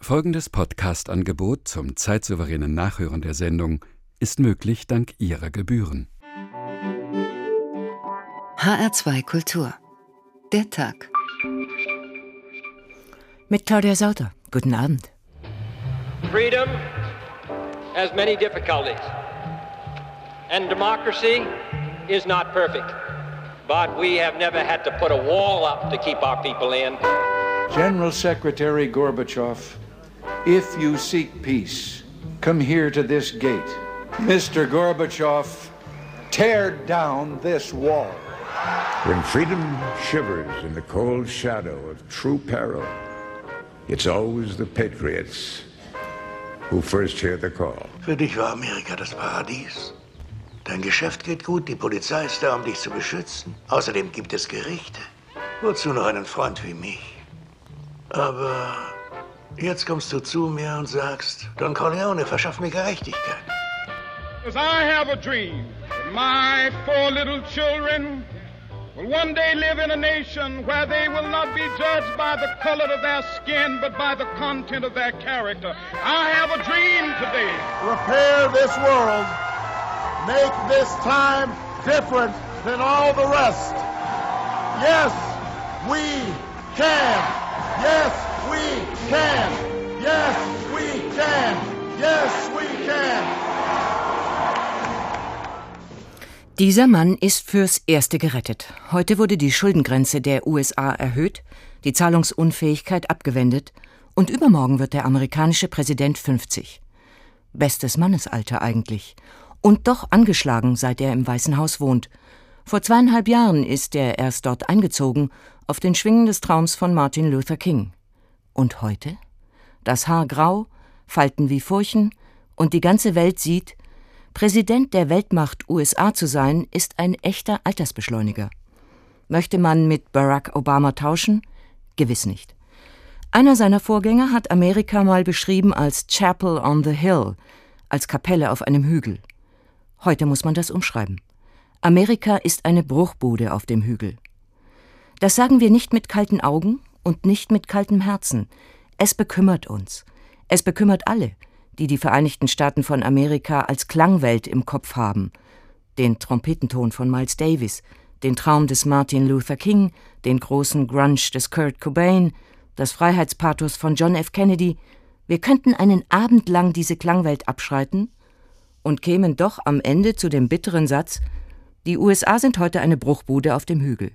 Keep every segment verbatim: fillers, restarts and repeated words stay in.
Folgendes Podcast-Angebot zum zeitsouveränen Nachhören der Sendung ist möglich dank Ihrer Gebühren. H R zwei Kultur. Der Tag. Mit Claudia Sauter. Guten Abend. Freedom has many difficulties. And democracy is not perfect. But we have never had to put a wall up to keep our people in. General Secretary Gorbachev, if you seek peace, come here to this gate. Mister Gorbachev, tear down this wall. When freedom shivers in the cold shadow of true peril, it's always the patriots who first hear the call. Für dich war Amerika das Paradies. Dein Geschäft geht gut, die Polizei ist da, um dich zu beschützen. Außerdem gibt es Gerichte. Wozu noch einen Freund wie mich? Aber jetzt kommst du zu mir und sagst, Don Corleone, verschaff mir Gerechtigkeit. Because I have a dream that my four little children will one day live in a nation where they will not be judged by the color of their skin, but by the content of their character. I have a dream today. Repair this world. Make this time different than all the rest. Yes, we can. Yes, we can. Yes, we can. Yes, we can. Dieser Mann ist fürs Erste gerettet. Heute wurde die Schuldengrenze der U S A erhöht, die Zahlungsunfähigkeit abgewendet und übermorgen wird der amerikanische Präsident fünfzig. Bestes Mannesalter eigentlich. Und doch angeschlagen, seit er im Weißen Haus wohnt. Vor zweieinhalb Jahren ist er erst dort eingezogen, auf den Schwingen des Traums von Martin Luther King. Und heute? Das Haar grau, Falten wie Furchen und die ganze Welt sieht, Präsident der Weltmacht U S A zu sein, ist ein echter Altersbeschleuniger. Möchte man mit Barack Obama tauschen? Gewiss nicht. Einer seiner Vorgänger hat Amerika mal beschrieben als Chapel on the Hill, als Kapelle auf einem Hügel. Heute muss man das umschreiben. Amerika ist eine Bruchbude auf dem Hügel. Das sagen wir nicht mit kalten Augen und nicht mit kaltem Herzen. Es bekümmert uns. Es bekümmert alle, die die Vereinigten Staaten von Amerika als Klangwelt im Kopf haben. Den Trompetenton von Miles Davis, den Traum des Martin Luther King, den großen Grunge des Kurt Cobain, das Freiheitspathos von John F. Kennedy. Wir könnten einen Abend lang diese Klangwelt abschreiten und kämen doch am Ende zu dem bitteren Satz: Die U S A sind heute eine Bruchbude auf dem Hügel.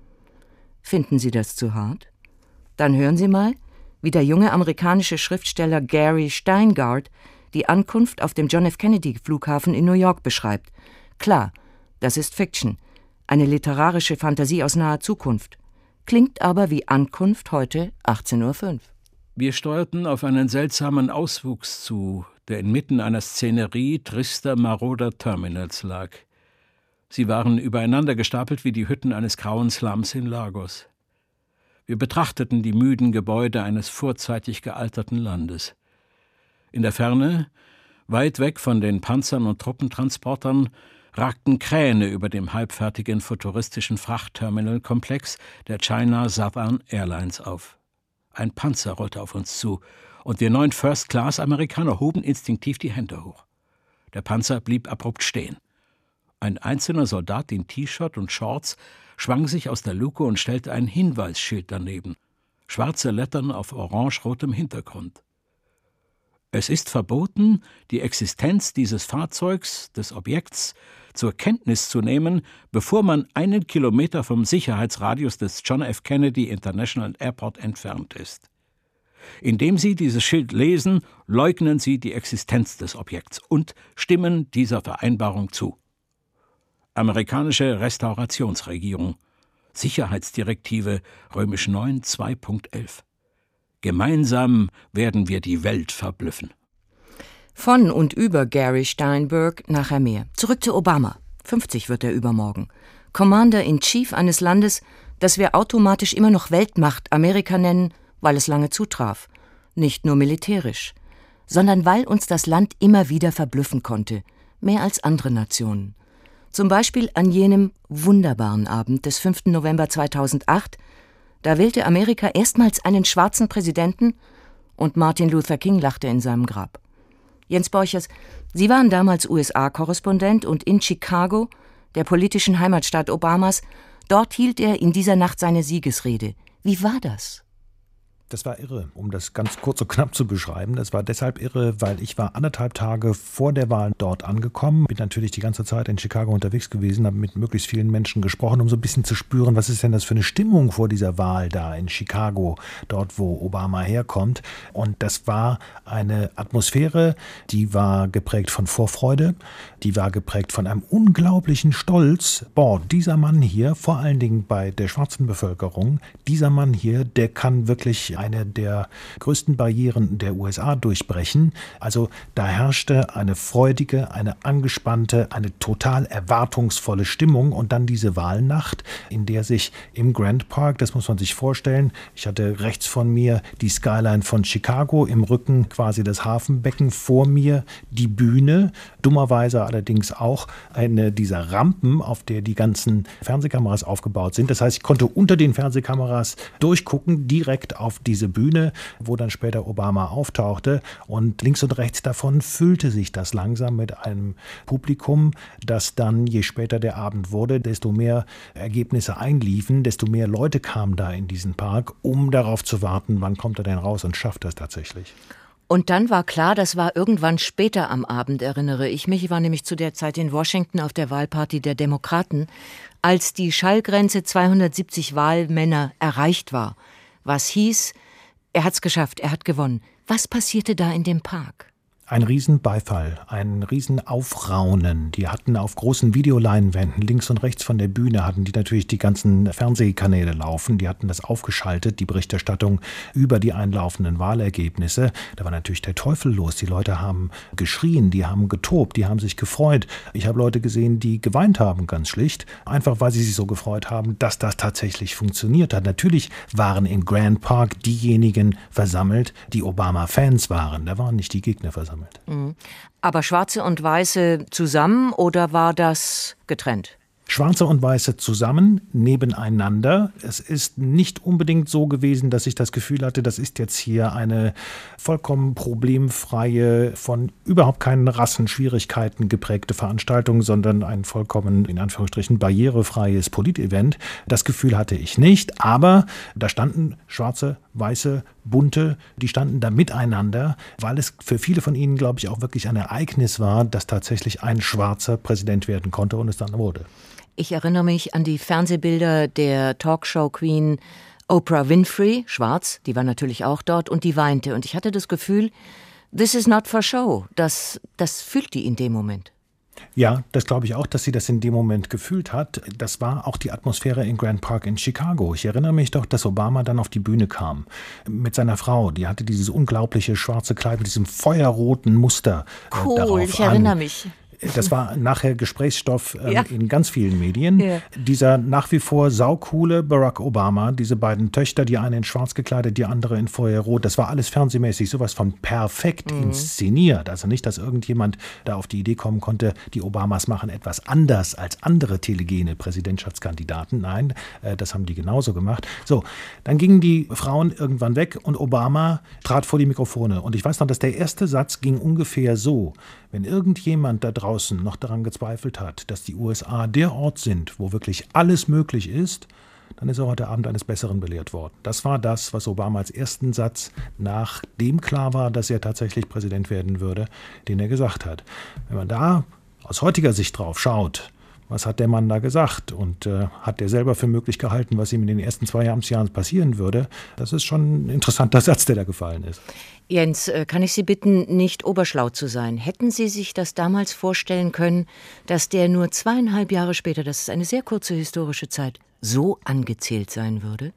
Finden Sie das zu hart? Dann hören Sie mal, wie der junge amerikanische Schriftsteller Gary Steingart die Ankunft auf dem John F. Kennedy-Flughafen in New York beschreibt. Klar, das ist Fiction, eine literarische Fantasie aus naher Zukunft. Klingt aber wie Ankunft heute achtzehn Uhr fünf. Wir steuerten auf einen seltsamen Auswuchs zu, der inmitten einer Szenerie trister, maroder Terminals lag. Sie waren übereinander gestapelt wie die Hütten eines grauen Slums in Lagos. Wir betrachteten die müden Gebäude eines vorzeitig gealterten Landes. In der Ferne, weit weg von den Panzern und Truppentransportern, ragten Kräne über dem halbfertigen futuristischen Frachtterminalkomplex der China Southern Airlines auf. Ein Panzer rollte auf uns zu, und wir neun First-Class-Amerikaner hoben instinktiv die Hände hoch. Der Panzer blieb abrupt stehen. Ein einzelner Soldat in T-Shirt und Shorts schwang sich aus der Luke und stellte ein Hinweisschild daneben. Schwarze Lettern auf orange-rotem Hintergrund. Es ist verboten, die Existenz dieses Fahrzeugs, des Objekts, zur Kenntnis zu nehmen, bevor man einen Kilometer vom Sicherheitsradius des John F. Kennedy International Airport entfernt ist. Indem Sie dieses Schild lesen, leugnen Sie die Existenz des Objekts und stimmen dieser Vereinbarung zu. Amerikanische Restaurationsregierung. Sicherheitsdirektive römisch neun zwei Punkt elf. Gemeinsam werden wir die Welt verblüffen. Von und über Gary Steinberg nachher mehr. Zurück zu Obama. fünfzig wird er übermorgen. Commander-in-Chief eines Landes, das wir automatisch immer noch Weltmacht Amerika nennen, weil es lange zutraf. Nicht nur militärisch, sondern weil uns das Land immer wieder verblüffen konnte. Mehr als andere Nationen. Zum Beispiel an jenem wunderbaren Abend des fünften November zweitausendacht, da wählte Amerika erstmals einen schwarzen Präsidenten und Martin Luther King lachte in seinem Grab. Jens Borchers, Sie waren damals U S A-Korrespondent und in Chicago, der politischen Heimatstadt Obamas, dort hielt er in dieser Nacht seine Siegesrede. Wie war das? Das war irre, um das ganz kurz und knapp zu beschreiben. Das war deshalb irre, weil ich war anderthalb Tage vor der Wahl dort angekommen. Bin natürlich die ganze Zeit in Chicago unterwegs gewesen, habe mit möglichst vielen Menschen gesprochen, um so ein bisschen zu spüren, was ist denn das für eine Stimmung vor dieser Wahl da in Chicago, dort wo Obama herkommt. Und das war eine Atmosphäre, die war geprägt von Vorfreude, die war geprägt von einem unglaublichen Stolz. Boah, dieser Mann hier, vor allen Dingen bei der schwarzen Bevölkerung, dieser Mann hier, der kann wirklich eine der größten Barrieren der U S A durchbrechen. Also da herrschte eine freudige, eine angespannte, eine total erwartungsvolle Stimmung und dann diese Wahlnacht, in der sich im Grant Park, das muss man sich vorstellen, ich hatte rechts von mir die Skyline von Chicago, im Rücken quasi das Hafenbecken, vor mir die Bühne, dummerweise allerdings auch eine dieser Rampen, auf der die ganzen Fernsehkameras aufgebaut sind. Das heißt, ich konnte unter den Fernsehkameras durchgucken, direkt auf diese Bühne, wo dann später Obama auftauchte. Und links und rechts davon füllte sich das langsam mit einem Publikum, das dann, je später der Abend wurde, desto mehr Ergebnisse einliefen, desto mehr Leute kamen da in diesen Park, um darauf zu warten, wann kommt er denn raus und schafft das tatsächlich. Und dann war klar, das war irgendwann später am Abend, erinnere ich mich. Ich war nämlich zu der Zeit in Washington auf der Wahlparty der Demokraten, als die Schallgrenze zweihundertsiebzig Wahlmänner erreicht war. Was hieß, er hat's geschafft, er hat gewonnen. Was passierte da in dem Park? Ein Riesenbeifall, ein Riesenaufraunen. Die hatten auf großen Videoleinwänden links und rechts von der Bühne hatten die natürlich die ganzen Fernsehkanäle laufen. Die hatten das aufgeschaltet, die Berichterstattung über die einlaufenden Wahlergebnisse. Da war natürlich der Teufel los. Die Leute haben geschrien, die haben getobt, die haben sich gefreut. Ich habe Leute gesehen, die geweint haben, ganz schlicht. Einfach, weil sie sich so gefreut haben, dass das tatsächlich funktioniert hat. Natürlich waren in Grant Park diejenigen versammelt, die Obama-Fans waren. Da waren nicht die Gegner versammelt. Aber Schwarze und Weiße zusammen oder war das getrennt? Schwarze und Weiße zusammen, nebeneinander. Es ist nicht unbedingt so gewesen, dass ich das Gefühl hatte, das ist jetzt hier eine vollkommen problemfreie, von überhaupt keinen Rassenschwierigkeiten geprägte Veranstaltung, sondern ein vollkommen, in Anführungsstrichen, barrierefreies Politevent. Das Gefühl hatte ich nicht, aber da standen Schwarze, Weiße, Bunte, die standen da miteinander, weil es für viele von ihnen, glaube ich, auch wirklich ein Ereignis war, dass tatsächlich ein Schwarzer Präsident werden konnte und es dann wurde. Ich erinnere mich an die Fernsehbilder der Talkshow-Queen Oprah Winfrey, schwarz, die war natürlich auch dort und die weinte. Und ich hatte das Gefühl, this is not for show. Das, das fühlt die in dem Moment. Ja, das glaube ich auch, dass sie das in dem Moment gefühlt hat. Das war auch die Atmosphäre in Grant Park in Chicago. Ich erinnere mich doch, dass Obama dann auf die Bühne kam mit seiner Frau. Die hatte dieses unglaubliche schwarze Kleid mit diesem feuerroten Muster cool, äh, darauf ich erinnere an. mich. Das war nachher Gesprächsstoff ähm, ja. in ganz vielen Medien. Ja. Dieser nach wie vor saucoole Barack Obama, diese beiden Töchter, die eine in schwarz gekleidet, die andere in Feuerrot, das war alles fernsehmäßig sowas von perfekt mhm. inszeniert. Also nicht, dass irgendjemand da auf die Idee kommen konnte, die Obamas machen etwas anders als andere telegene Präsidentschaftskandidaten. Nein, äh, das haben die genauso gemacht. So, dann gingen die Frauen irgendwann weg und Obama trat vor die Mikrofone. Und ich weiß noch, dass der erste Satz ging ungefähr so: Wenn irgendjemand da draußen noch daran gezweifelt hat, dass die U S A der Ort sind, wo wirklich alles möglich ist, dann ist er heute Abend eines Besseren belehrt worden. Das war das, was Obama als ersten Satz, nachdem klar war, dass er tatsächlich Präsident werden würde, den er gesagt hat. Wenn man da aus heutiger Sicht drauf schaut, was hat der Mann da gesagt und äh, hat der selber für möglich gehalten, was ihm in den ersten zwei Amtsjahren passieren würde, das ist schon ein interessanter Satz, der da gefallen ist. Jens, kann ich Sie bitten, nicht oberschlau zu sein? Hätten Sie sich das damals vorstellen können, dass der nur zweieinhalb Jahre später, das ist eine sehr kurze historische Zeit, so angezählt sein würde?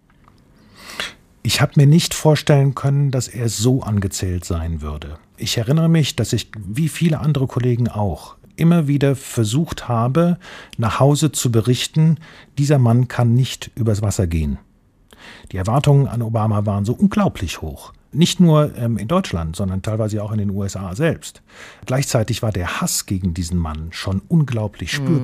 Ich habe mir nicht vorstellen können, dass er so angezählt sein würde. Ich erinnere mich, dass ich, wie viele andere Kollegen auch, immer wieder versucht habe, nach Hause zu berichten, dieser Mann kann nicht übers Wasser gehen. Die Erwartungen an Obama waren so unglaublich hoch. Nicht nur ähm, in Deutschland, sondern teilweise auch in den U S A selbst. Gleichzeitig war der Hass gegen diesen Mann schon unglaublich spürbar. Mhm.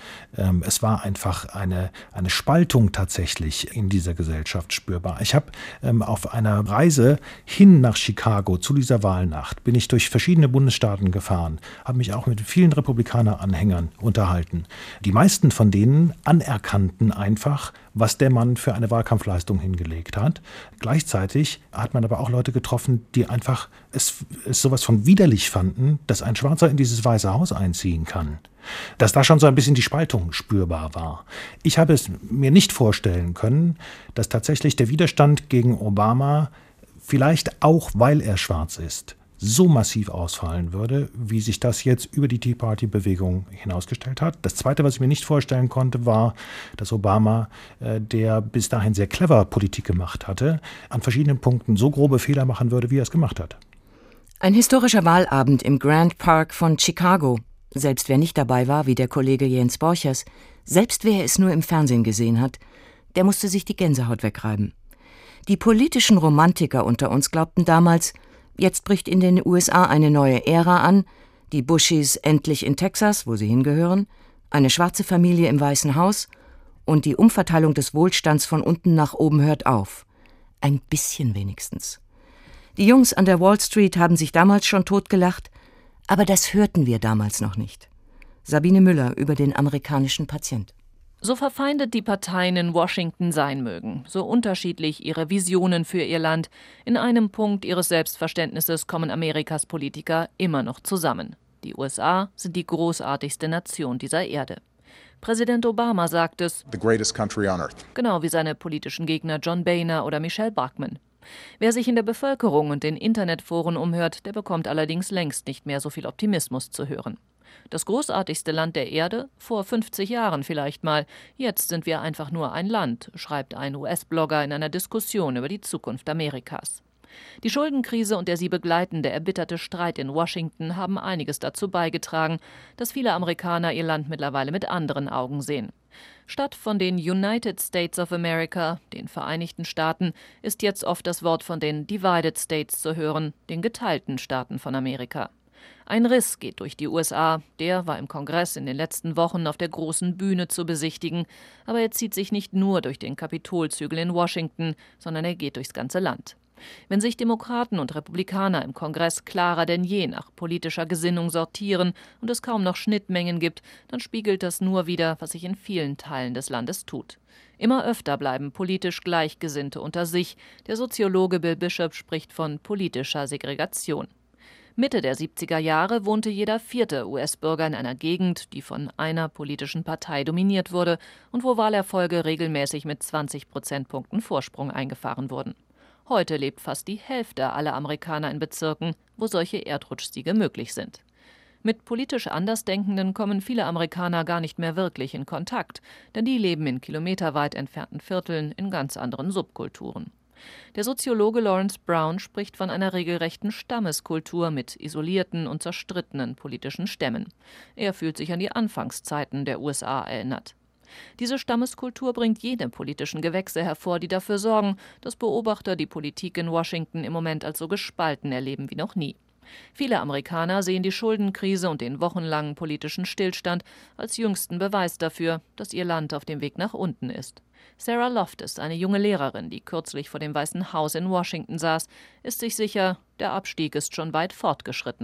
Ähm, es war einfach eine, eine Spaltung tatsächlich in dieser Gesellschaft spürbar. Ich habe ähm, auf einer Reise hin nach Chicago zu dieser Wahlnacht, bin ich durch verschiedene Bundesstaaten gefahren, habe mich auch mit vielen Republikaner-Anhängern unterhalten. Die meisten von denen anerkannten einfach, was der Mann für eine Wahlkampfleistung hingelegt hat. Gleichzeitig hat man aber auch Leute getroffen, die einfach es, es sowas von widerlich fanden, dass ein Schwarzer in dieses Weiße Haus einziehen kann. Dass da schon so ein bisschen die Spaltung spürbar war. Ich habe es mir nicht vorstellen können, dass tatsächlich der Widerstand gegen Obama, vielleicht auch weil er schwarz ist, so massiv ausfallen würde, wie sich das jetzt über die Tea Party-Bewegung hinausgestellt hat. Das Zweite, was ich mir nicht vorstellen konnte, war, dass Obama, äh, der bis dahin sehr clever Politik gemacht hatte, an verschiedenen Punkten so grobe Fehler machen würde, wie er es gemacht hat. Ein historischer Wahlabend im Grand Park von Chicago. Selbst wer nicht dabei war, wie der Kollege Jens Borchers, selbst wer es nur im Fernsehen gesehen hat, der musste sich die Gänsehaut wegreiben. Die politischen Romantiker unter uns glaubten damals, jetzt bricht in den U S A eine neue Ära an, die Bushis endlich in Texas, wo sie hingehören, eine schwarze Familie im Weißen Haus und die Umverteilung des Wohlstands von unten nach oben hört auf. Ein bisschen wenigstens. Die Jungs an der Wall Street haben sich damals schon totgelacht, aber das hörten wir damals noch nicht. Sabine Müller über den amerikanischen Patient. So verfeindet die Parteien in Washington sein mögen, so unterschiedlich ihre Visionen für ihr Land, in einem Punkt ihres Selbstverständnisses kommen Amerikas Politiker immer noch zusammen. Die U S A sind die großartigste Nation dieser Erde. Präsident Obama sagt es, The greatest country on earth. Genau wie seine politischen Gegner John Boehner oder Michelle Bachmann. Wer sich in der Bevölkerung und den Internetforen umhört, der bekommt allerdings längst nicht mehr so viel Optimismus zu hören. Das großartigste Land der Erde? Vor fünfzig Jahren vielleicht mal. Jetzt sind wir einfach nur ein Land, schreibt ein U S-Blogger in einer Diskussion über die Zukunft Amerikas. Die Schuldenkrise und der sie begleitende erbitterte Streit in Washington haben einiges dazu beigetragen, dass viele Amerikaner ihr Land mittlerweile mit anderen Augen sehen. Statt von den United States of America, den Vereinigten Staaten, ist jetzt oft das Wort von den Divided States zu hören, den geteilten Staaten von Amerika. Ein Riss geht durch die U S A, der war im Kongress in den letzten Wochen auf der großen Bühne zu besichtigen, aber er zieht sich nicht nur durch den Kapitolzügel in Washington, sondern er geht durchs ganze Land. Wenn sich Demokraten und Republikaner im Kongress klarer denn je nach politischer Gesinnung sortieren und es kaum noch Schnittmengen gibt, dann spiegelt das nur wider, was sich in vielen Teilen des Landes tut. Immer öfter bleiben politisch Gleichgesinnte unter sich. Der Soziologe Bill Bishop spricht von politischer Segregation. Mitte der siebziger Jahre wohnte jeder vierte U S-Bürger in einer Gegend, die von einer politischen Partei dominiert wurde und wo Wahlerfolge regelmäßig mit zwanzig Prozentpunkten Vorsprung eingefahren wurden. Heute lebt fast die Hälfte aller Amerikaner in Bezirken, wo solche Erdrutschsiege möglich sind. Mit politisch Andersdenkenden kommen viele Amerikaner gar nicht mehr wirklich in Kontakt, denn die leben in kilometerweit entfernten Vierteln in ganz anderen Subkulturen. Der Soziologe Lawrence Brown spricht von einer regelrechten Stammeskultur mit isolierten und zerstrittenen politischen Stämmen. Er fühlt sich an die Anfangszeiten der U S A erinnert. Diese Stammeskultur bringt jene politischen Gewächse hervor, die dafür sorgen, dass Beobachter die Politik in Washington im Moment als so gespalten erleben wie noch nie. Viele Amerikaner sehen die Schuldenkrise und den wochenlangen politischen Stillstand als jüngsten Beweis dafür, dass ihr Land auf dem Weg nach unten ist. Sarah Loftus, eine junge Lehrerin, die kürzlich vor dem Weißen Haus in Washington saß, ist sich sicher, der Abstieg ist schon weit fortgeschritten.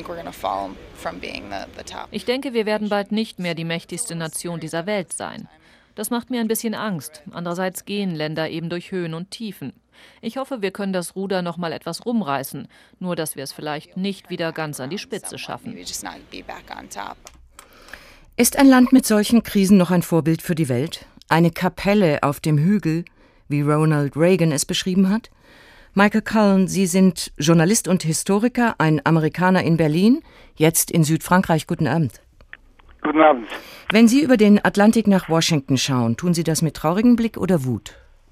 Ich denke, wir werden bald nicht mehr die mächtigste Nation dieser Welt sein. Das macht mir ein bisschen Angst. Andererseits gehen Länder eben durch Höhen und Tiefen. Ich hoffe, wir können das Ruder noch mal etwas rumreißen, nur dass wir es vielleicht nicht wieder ganz an die Spitze schaffen. Ist ein Land mit solchen Krisen noch ein Vorbild für die Welt? Eine Kapelle auf dem Hügel, wie Ronald Reagan es beschrieben hat? Michael Cullen, Sie sind Journalist und Historiker, ein Amerikaner in Berlin, jetzt in Südfrankreich. Guten Abend. Guten Abend. Wenn Sie über den Atlantik nach Washington schauen, tun Sie das mit traurigem Blick oder Wut?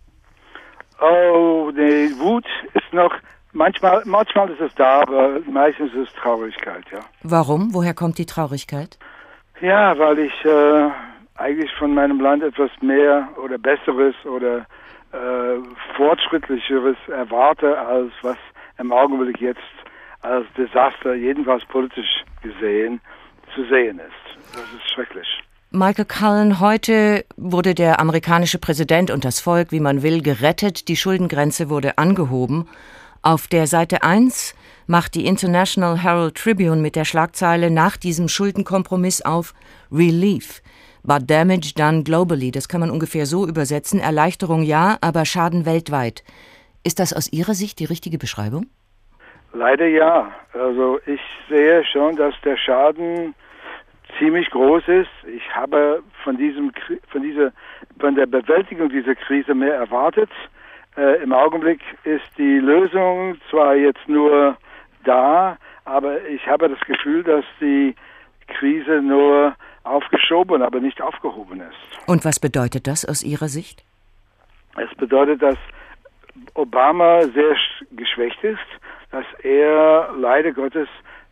Oh, die Wut ist noch, manchmal, manchmal ist es da, aber meistens ist es Traurigkeit, ja. Warum? Woher kommt die Traurigkeit? Ja, weil ich äh, eigentlich von meinem Land etwas mehr oder Besseres oder äh, Fortschrittlicheres erwarte, als was im Augenblick jetzt als Desaster, jedenfalls politisch gesehen, zu sehen ist. Das ist schrecklich. Michael Cullen, heute wurde der amerikanische Präsident und das Volk, wie man will, gerettet. Die Schuldengrenze wurde angehoben. Auf der Seite eins macht die International Herald Tribune mit der Schlagzeile nach diesem Schuldenkompromiss auf Relief, but damage done globally. Das kann man ungefähr so übersetzen. Erleichterung ja, aber Schaden weltweit. Ist das aus Ihrer Sicht die richtige Beschreibung? Leider ja. Also ich sehe schon, dass der Schaden ziemlich groß ist. Ich habe von diesem, von dieser, von der Bewältigung dieser Krise mehr erwartet. Äh, Im Augenblick ist die Lösung zwar jetzt nur da, aber ich habe das Gefühl, dass die Krise nur aufgeschoben, aber nicht aufgehoben ist. Und was bedeutet das aus Ihrer Sicht? Es bedeutet, dass Obama sehr geschwächt ist, dass er leider Gottes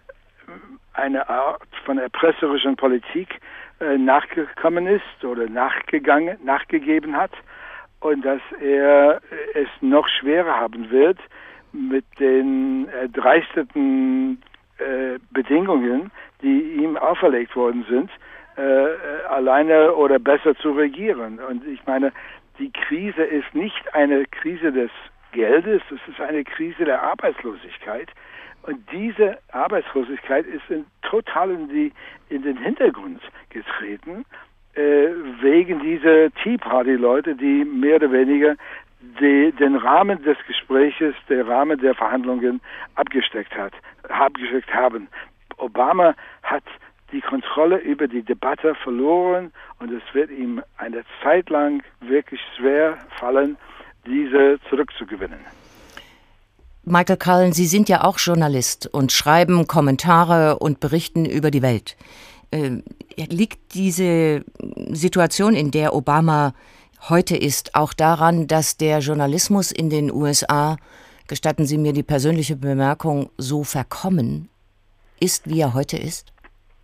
eine Art von erpresserischen Politik äh, nachgekommen ist oder nachgegangen, nachgegeben hat und dass er es noch schwerer haben wird mit den erdreisteten äh, Bedingungen, die ihm auferlegt worden sind, äh, alleine oder besser zu regieren. Und ich meine, die Krise ist nicht eine Krise des Geldes, es ist eine Krise der Arbeitslosigkeit. Und diese Arbeitslosigkeit ist in, total in, die, in den Hintergrund getreten, äh, wegen dieser Tea Party-Leute, die mehr oder weniger die, den Rahmen des Gespräches, den Rahmen der Verhandlungen abgesteckt hat, abgesteckt haben. Obama hat die Kontrolle über die Debatte verloren und es wird ihm eine Zeit lang wirklich schwer fallen, diese zurückzugewinnen. Michael Cullen, Sie sind ja auch Journalist und schreiben Kommentare und berichten über die Welt. Äh, liegt diese Situation, in der Obama heute ist, auch daran, dass der Journalismus in den U S A, gestatten Sie mir die persönliche Bemerkung, so verkommen ist, wie er heute ist?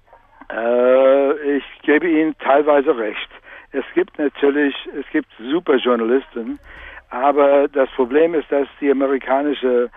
Äh, ich gebe Ihnen teilweise recht. Es gibt natürlich, es gibt super Journalisten, aber das Problem ist, dass die amerikanische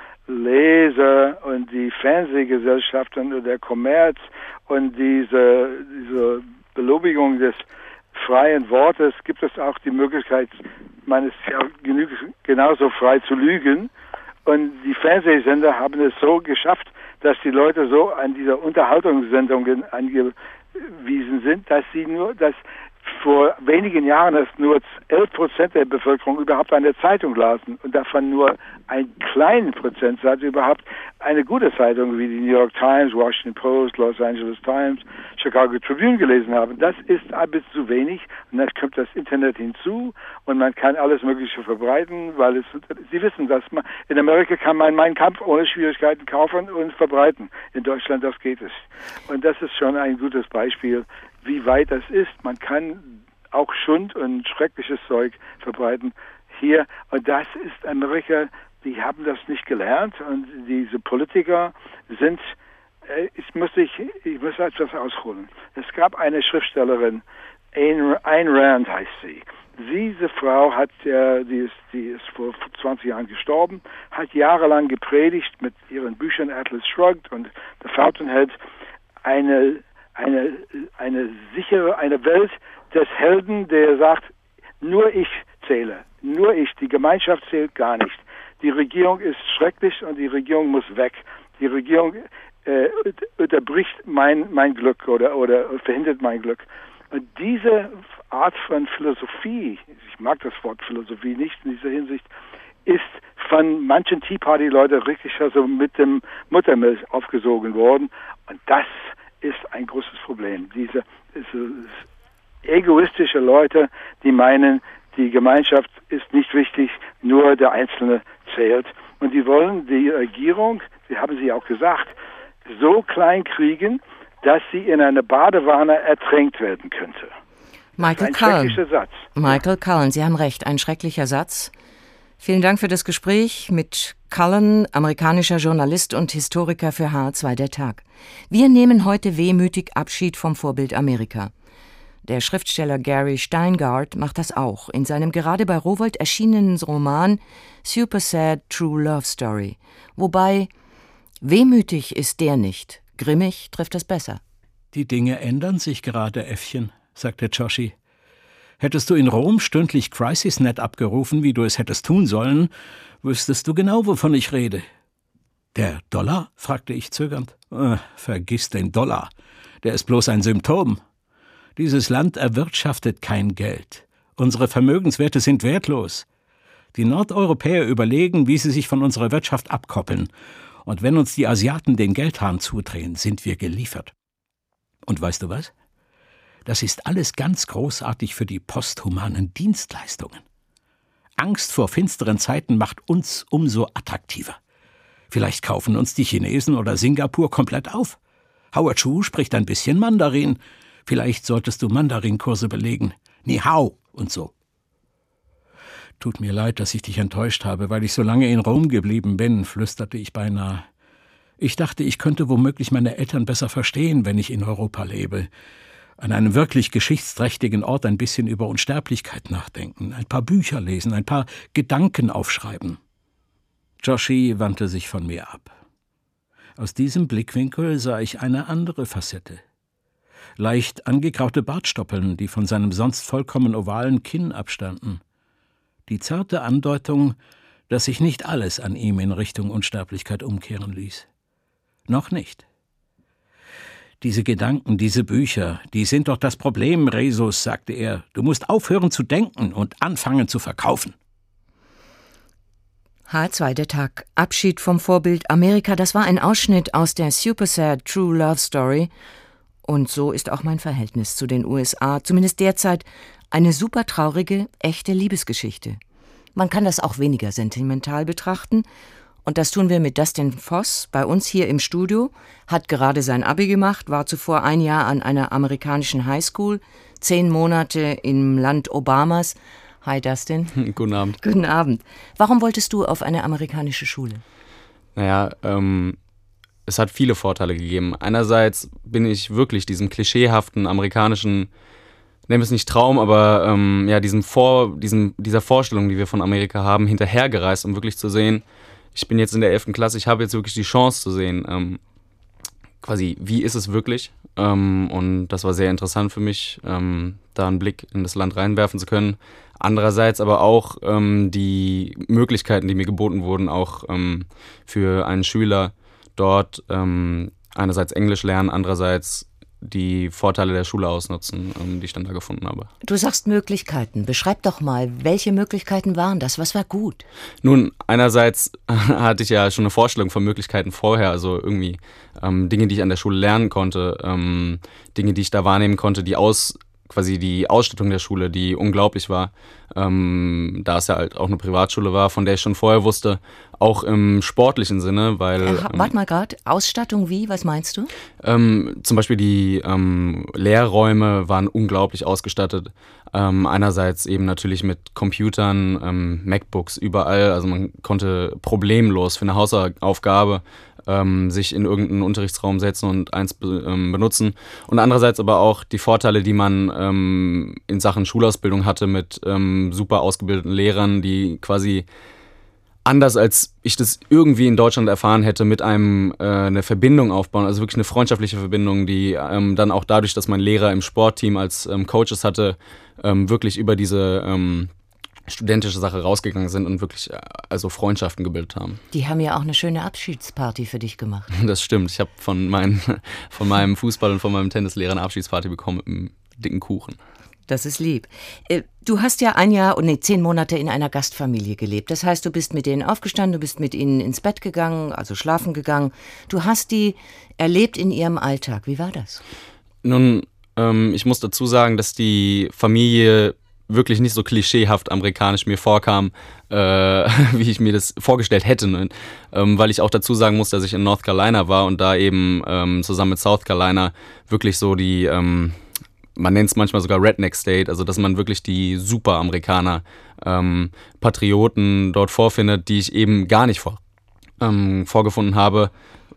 Leser und die Fernsehgesellschaften und der Kommerz und diese, diese Belobigung des freien Wortes gibt es auch die Möglichkeit, man ist ja genauso frei zu lügen. Und die Fernsehsender haben es so geschafft, dass die Leute so an diese Unterhaltungssendungen angewiesen sind, dass sie nur, dass vor wenigen Jahren es nur elf Prozent der Bevölkerung überhaupt eine Zeitung lasen und davon nur einen kleinen Prozentsatz überhaupt eine gute Zeitung wie die New York Times, Washington Post, Los Angeles Times, Chicago Tribune gelesen haben. Das ist ein bisschen zu wenig und dann kommt das Internet hinzu und man kann alles Mögliche verbreiten, weil es, Sie wissen, dass man, in Amerika kann man Mein Kampf ohne Schwierigkeiten kaufen und verbreiten. In Deutschland, das geht es. Und das ist schon ein gutes Beispiel, wie weit das ist. Man kann auch Schund und schreckliches Zeug verbreiten hier. Und das ist Amerika, die haben das nicht gelernt. Und diese Politiker sind, äh, ich muss, ich, ich muss etwas ausholen. Es gab eine Schriftstellerin, Ayn Rand heißt sie. Diese Frau hat, äh, die, ist, die ist vor zwanzig Jahren gestorben, hat jahrelang gepredigt mit ihren Büchern Atlas Shrugged und The Fountainhead, eine Eine, eine sichere, eine Welt des Helden, der sagt, nur ich zähle, nur ich, die Gemeinschaft zählt gar nicht. Die Regierung ist schrecklich und die Regierung muss weg. Die Regierung äh, unterbricht mein, mein Glück oder, oder verhindert mein Glück. Und diese Art von Philosophie, ich mag das Wort Philosophie nicht in dieser Hinsicht, ist von manchen Tea Party-Leuten richtig also mit dem Muttermilch aufgesogen worden. Und das ist ein großes Problem. Diese, diese egoistische Leute, die meinen, die Gemeinschaft ist nicht wichtig, nur der Einzelne zählt. Und die wollen die Regierung, Sie haben sie auch gesagt, so klein kriegen, dass sie in einer Badewanne ertränkt werden könnte. Michael ein Cullen. schrecklicher Satz. Michael Cullen, Sie haben recht, ein schrecklicher Satz. Vielen Dank für das Gespräch mit Cullen, amerikanischer Journalist und Historiker für H R zwei Der Tag. Wir nehmen heute wehmütig Abschied vom Vorbild Amerika. Der Schriftsteller Gary Steingart macht das auch in seinem gerade bei Rowohlt erschienenen Roman Super Sad True Love Story. Wobei, wehmütig ist der nicht, grimmig trifft es besser. Die Dinge ändern sich gerade, Äffchen. sagte Joshi. Hättest du in Rom stündlich CrisisNet abgerufen, wie du es hättest tun sollen, wüsstest du genau, wovon ich rede. Der Dollar? Fragte ich zögernd. Äh, vergiss den Dollar. Der ist bloß ein Symptom. Dieses Land erwirtschaftet kein Geld. Unsere Vermögenswerte sind wertlos. Die Nordeuropäer überlegen, wie sie sich von unserer Wirtschaft abkoppeln. Und wenn uns die Asiaten den Geldhahn zudrehen, sind wir geliefert. Und weißt du was? Das ist alles ganz großartig für die posthumanen Dienstleistungen. Angst vor finsteren Zeiten macht uns umso attraktiver. Vielleicht kaufen uns die Chinesen oder Singapur komplett auf. Howard Chu spricht ein bisschen Mandarin. Vielleicht solltest du Mandarinkurse belegen. Ni hao und so. Tut mir leid, dass ich dich enttäuscht habe, weil ich so lange in Rom geblieben bin, flüsterte ich beinahe. Ich dachte, ich könnte womöglich meine Eltern besser verstehen, wenn ich in Europa lebe. An einem wirklich geschichtsträchtigen Ort ein bisschen über Unsterblichkeit nachdenken, ein paar Bücher lesen, ein paar Gedanken aufschreiben. Joshi wandte sich von mir ab. Aus diesem Blickwinkel sah ich eine andere Facette. Leicht angegraute Bartstoppeln, die von seinem sonst vollkommen ovalen Kinn abstanden. Die zarte Andeutung, dass sich nicht alles an ihm in Richtung Unsterblichkeit umkehren ließ. Noch nicht. Diese Gedanken, diese Bücher, die sind doch das Problem, Resus, sagte er. Du musst aufhören zu denken und anfangen zu verkaufen. H zwei, der Tag. Abschied vom Vorbild Amerika, das war ein Ausschnitt aus der Super Sad True Love Story. Und so ist auch mein Verhältnis zu den U S A, zumindest derzeit, eine super traurige, echte Liebesgeschichte. Man kann das auch weniger sentimental betrachten. Und das tun wir mit Dustin Voss, bei uns hier im Studio, hat gerade sein Abi gemacht, war zuvor ein Jahr an einer amerikanischen Highschool, zehn Monate im Land Obamas. Hi Dustin. Guten Abend. Guten Abend. Warum wolltest du auf eine amerikanische Schule? Naja, ähm, es hat viele Vorteile gegeben. Einerseits bin ich wirklich diesem klischeehaften amerikanischen, nennen wir es nicht Traum, aber ähm, ja, diesem Vor, diesem, dieser Vorstellung, die wir von Amerika haben, hinterhergereist, um wirklich zu sehen, ich bin jetzt in der elften Klasse, ich habe jetzt wirklich die Chance zu sehen, ähm, quasi, wie ist es wirklich? Ähm, und das war sehr interessant für mich, ähm, da einen Blick in das Land reinwerfen zu können. Andererseits aber auch ähm, die Möglichkeiten, die mir geboten wurden, auch ähm, für einen Schüler dort ähm, einerseits Englisch lernen, andererseits die Vorteile der Schule ausnutzen, die ich dann da gefunden habe. Du sagst Möglichkeiten. Beschreib doch mal, welche Möglichkeiten waren das? Was war gut? Nun, einerseits hatte ich ja schon eine Vorstellung von Möglichkeiten vorher, also irgendwie ähm, Dinge, die ich an der Schule lernen konnte, ähm, Dinge, die ich da wahrnehmen konnte, die aus quasi die Ausstattung der Schule, die unglaublich war, ähm, da es ja halt auch eine Privatschule war, von der ich schon vorher wusste, auch im sportlichen Sinne, weil... Äh, warte mal gerade, Ausstattung wie, was meinst du? Ähm, zum Beispiel die ähm, Lehrräume waren unglaublich ausgestattet. Ähm, einerseits eben natürlich mit Computern, ähm, MacBooks überall, also man konnte problemlos für eine Hausaufgabe ähm, sich in irgendeinen Unterrichtsraum setzen und eins be- ähm, benutzen. Und andererseits aber auch die Vorteile, die man ähm, in Sachen Schulausbildung hatte mit ähm, super ausgebildeten Lehrern, die quasi anders als ich das irgendwie in Deutschland erfahren hätte, mit einem äh, eine Verbindung aufbauen, also wirklich eine freundschaftliche Verbindung, die ähm, dann auch dadurch, dass mein Lehrer im Sportteam als ähm, Coaches hatte, ähm, wirklich über diese ähm, studentische Sache rausgegangen sind und wirklich äh, also Freundschaften gebildet haben. Die haben ja auch eine schöne Abschiedsparty für dich gemacht. Das stimmt. Ich habe von, mein, von meinem Fußball und von meinem Tennislehrer eine Abschiedsparty bekommen mit einem dicken Kuchen. Das ist lieb. Du hast ja ein Jahr und nee, zehn Monate in einer Gastfamilie gelebt. Das heißt, du bist mit denen aufgestanden, du bist mit ihnen ins Bett gegangen, also schlafen gegangen. Du hast die erlebt in ihrem Alltag. Wie war das? Nun, ähm, ich muss dazu sagen, dass die Familie wirklich nicht so klischeehaft amerikanisch mir vorkam, äh, wie ich mir das vorgestellt hätte. Ne? Ähm, weil ich auch dazu sagen muss, dass ich in North Carolina war und da eben ähm, zusammen mit South Carolina wirklich so die... Ähm, man nennt es manchmal sogar Redneck State, also dass man wirklich die Super-Amerikaner, ähm, Patrioten dort vorfindet, die ich eben gar nicht vor, ähm, vorgefunden habe.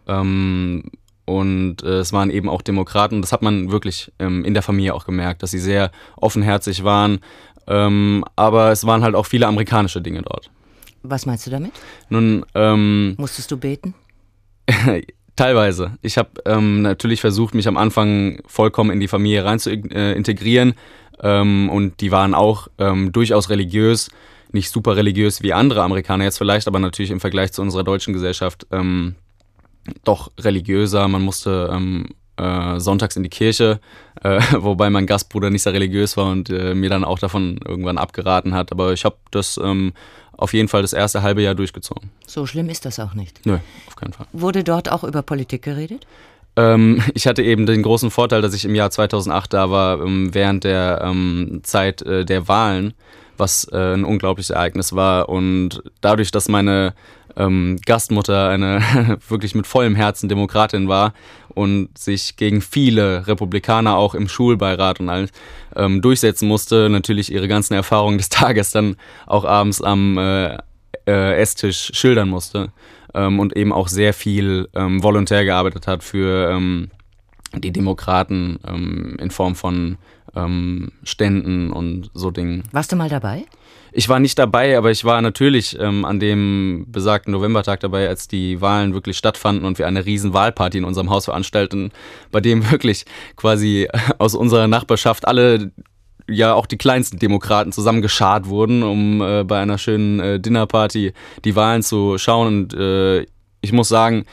Ähm, und äh, es waren eben auch Demokraten. Das hat man wirklich ähm, in der Familie auch gemerkt, dass sie sehr offenherzig waren. Ähm, aber es waren halt auch viele amerikanische Dinge dort. Was meinst du damit? Nun, ähm, musstest du beten? Teilweise. Ich habe ähm, natürlich versucht, mich am Anfang vollkommen in die Familie rein zu äh, integrieren. Ähm, und die waren auch ähm, durchaus religiös. Nicht super religiös wie andere Amerikaner jetzt vielleicht, aber natürlich im Vergleich zu unserer deutschen Gesellschaft ähm, doch religiöser. Man musste ähm, äh, sonntags in die Kirche, äh, wobei mein Gastbruder nicht sehr religiös war und äh, mir dann auch davon irgendwann abgeraten hat. Aber ich habe das ähm, auf jeden Fall das erste halbe Jahr durchgezogen. So schlimm ist das auch nicht. Nö, auf keinen Fall. Wurde dort auch über Politik geredet? Ähm, ich hatte eben den großen Vorteil, dass ich im Jahr zweitausendacht da war, ähm, während der ähm, Zeit äh, der Wahlen, was äh, ein unglaubliches Ereignis war. Und dadurch, dass meine ähm, Gastmutter eine wirklich mit vollem Herzen Demokratin war und sich gegen viele Republikaner auch im Schulbeirat und alles ähm, durchsetzen musste, natürlich ihre ganzen Erfahrungen des Tages dann auch abends am äh, äh, Esstisch schildern musste ähm, und eben auch sehr viel ähm, volontär gearbeitet hat für ähm, die Demokraten ähm, in Form von ähm, Ständen und so Dingen. Warst du mal dabei? Ich war nicht dabei, aber ich war natürlich ähm, an dem besagten Novembertag dabei, als die Wahlen wirklich stattfanden und wir eine riesen Wahlparty in unserem Haus veranstalteten, bei dem wirklich quasi aus unserer Nachbarschaft alle, ja auch die kleinsten Demokraten zusammengeschart wurden, um äh, bei einer schönen äh, Dinnerparty die Wahlen zu schauen. Und äh, ich muss sagen,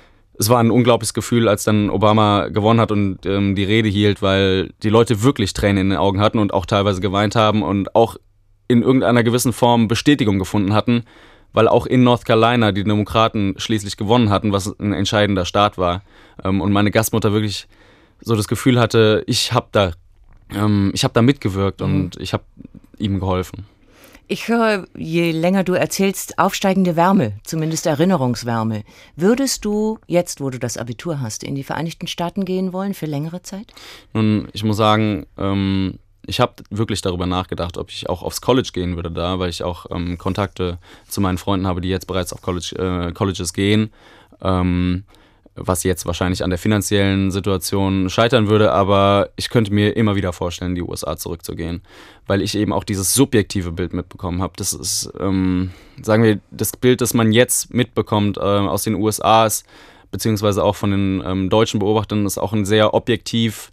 es war ein unglaubliches Gefühl, als dann Obama gewonnen hat und ähm, die Rede hielt, weil die Leute wirklich Tränen in den Augen hatten und auch teilweise geweint haben und auch in irgendeiner gewissen Form Bestätigung gefunden hatten, weil auch in North Carolina die Demokraten schließlich gewonnen hatten, was ein entscheidender Staat war. Ähm, und meine Gastmutter wirklich so das Gefühl hatte, ich habe da, ähm, ich hab da mitgewirkt mhm. und ich habe ihm geholfen. Ich höre, je länger du erzählst, aufsteigende Wärme, zumindest Erinnerungswärme. Würdest du, jetzt wo du das Abitur hast, in die Vereinigten Staaten gehen wollen für längere Zeit? Nun, ich muss sagen, ähm, ich habe wirklich darüber nachgedacht, ob ich auch aufs College gehen würde da, weil ich auch ähm, Kontakte zu meinen Freunden habe, die jetzt bereits auf College, äh, Colleges gehen, ähm, was jetzt wahrscheinlich an der finanziellen Situation scheitern würde, aber ich könnte mir immer wieder vorstellen, in die U S A zurückzugehen, weil ich eben auch dieses subjektive Bild mitbekommen habe. Das ist, ähm, sagen wir, das Bild, das man jetzt mitbekommt äh, aus den U S A ist, beziehungsweise auch von den ähm, deutschen Beobachtern, ist auch ein sehr objektiv,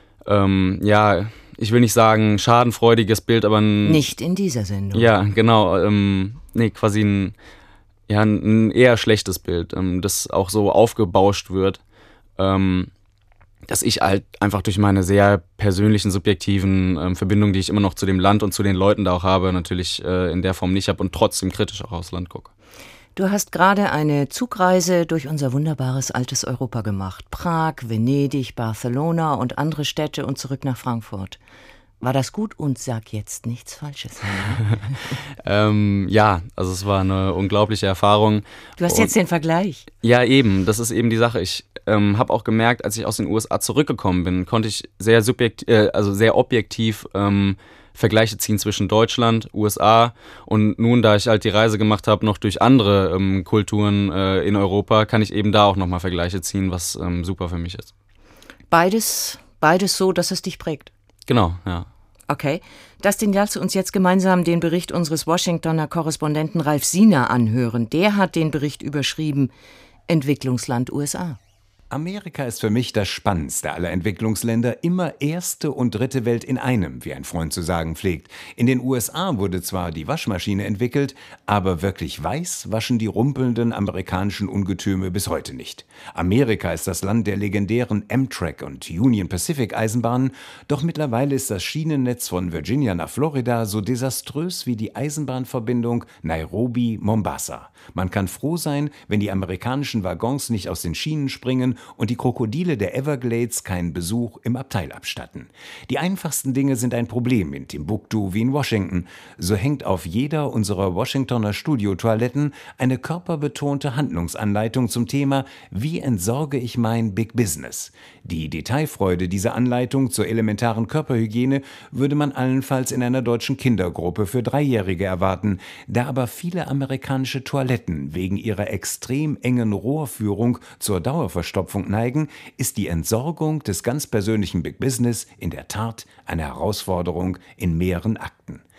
ähm, ja, ich will nicht sagen schadenfreudiges Bild, aber ein... Nicht in dieser Sendung. Ja, genau. Ähm, nee, quasi ein, ja, ein eher schlechtes Bild, ähm, das auch so aufgebauscht wird, ähm, dass ich halt einfach durch meine sehr persönlichen, subjektiven ähm, Verbindungen, die ich immer noch zu dem Land und zu den Leuten da auch habe, natürlich äh, in der Form nicht habe und trotzdem kritisch auch aufs Land gucke. Du hast gerade eine Zugreise durch unser wunderbares altes Europa gemacht. Prag, Venedig, Barcelona und andere Städte und zurück nach Frankfurt. War das gut und sag jetzt nichts Falsches? ähm, ja, also es war eine unglaubliche Erfahrung. Du hast und, jetzt den Vergleich. Ja, eben. Das ist eben die Sache. Ich ähm, habe auch gemerkt, als ich aus den U S A zurückgekommen bin, konnte ich sehr subjektiv, äh, also sehr objektiv ähm, Vergleiche ziehen zwischen Deutschland, U S A und nun, da ich halt die Reise gemacht habe, noch durch andere ähm, Kulturen äh, in Europa, kann ich eben da auch nochmal Vergleiche ziehen, was ähm, super für mich ist. Beides, beides so, dass es dich prägt? Genau, ja. Okay. Dustin, lass uns jetzt gemeinsam den Bericht unseres Washingtoner Korrespondenten Ralf Siener anhören. Der hat den Bericht überschrieben: Entwicklungsland U S A. Amerika ist für mich das spannendste aller Entwicklungsländer, immer erste und dritte Welt in einem, wie ein Freund zu sagen pflegt. In den U S A wurde zwar die Waschmaschine entwickelt, aber wirklich weiß waschen die rumpelnden amerikanischen Ungetüme bis heute nicht. Amerika ist das Land der legendären Amtrak und Union Pacific Eisenbahnen, doch mittlerweile ist das Schienennetz von Virginia nach Florida so desaströs wie die Eisenbahnverbindung Nairobi-Mombasa. Man kann froh sein, wenn die amerikanischen Waggons nicht aus den Schienen springen und die Krokodile der Everglades keinen Besuch im Abteil abstatten. Die einfachsten Dinge sind ein Problem in Timbuktu wie in Washington. So hängt auf jeder unserer Washingtoner Studiotoiletten eine körperbetonte Handlungsanleitung zum Thema „Wie entsorge ich mein Big Business?". Die Detailfreude dieser Anleitung zur elementaren Körperhygiene würde man allenfalls in einer deutschen Kindergruppe für Dreijährige erwarten. Da aber viele amerikanische Toiletten wegen ihrer extrem engen Rohrführung zur Dauerverstopfung neigen, ist die Entsorgung des ganz persönlichen Big Business in der Tat eine Herausforderung in mehreren Akten.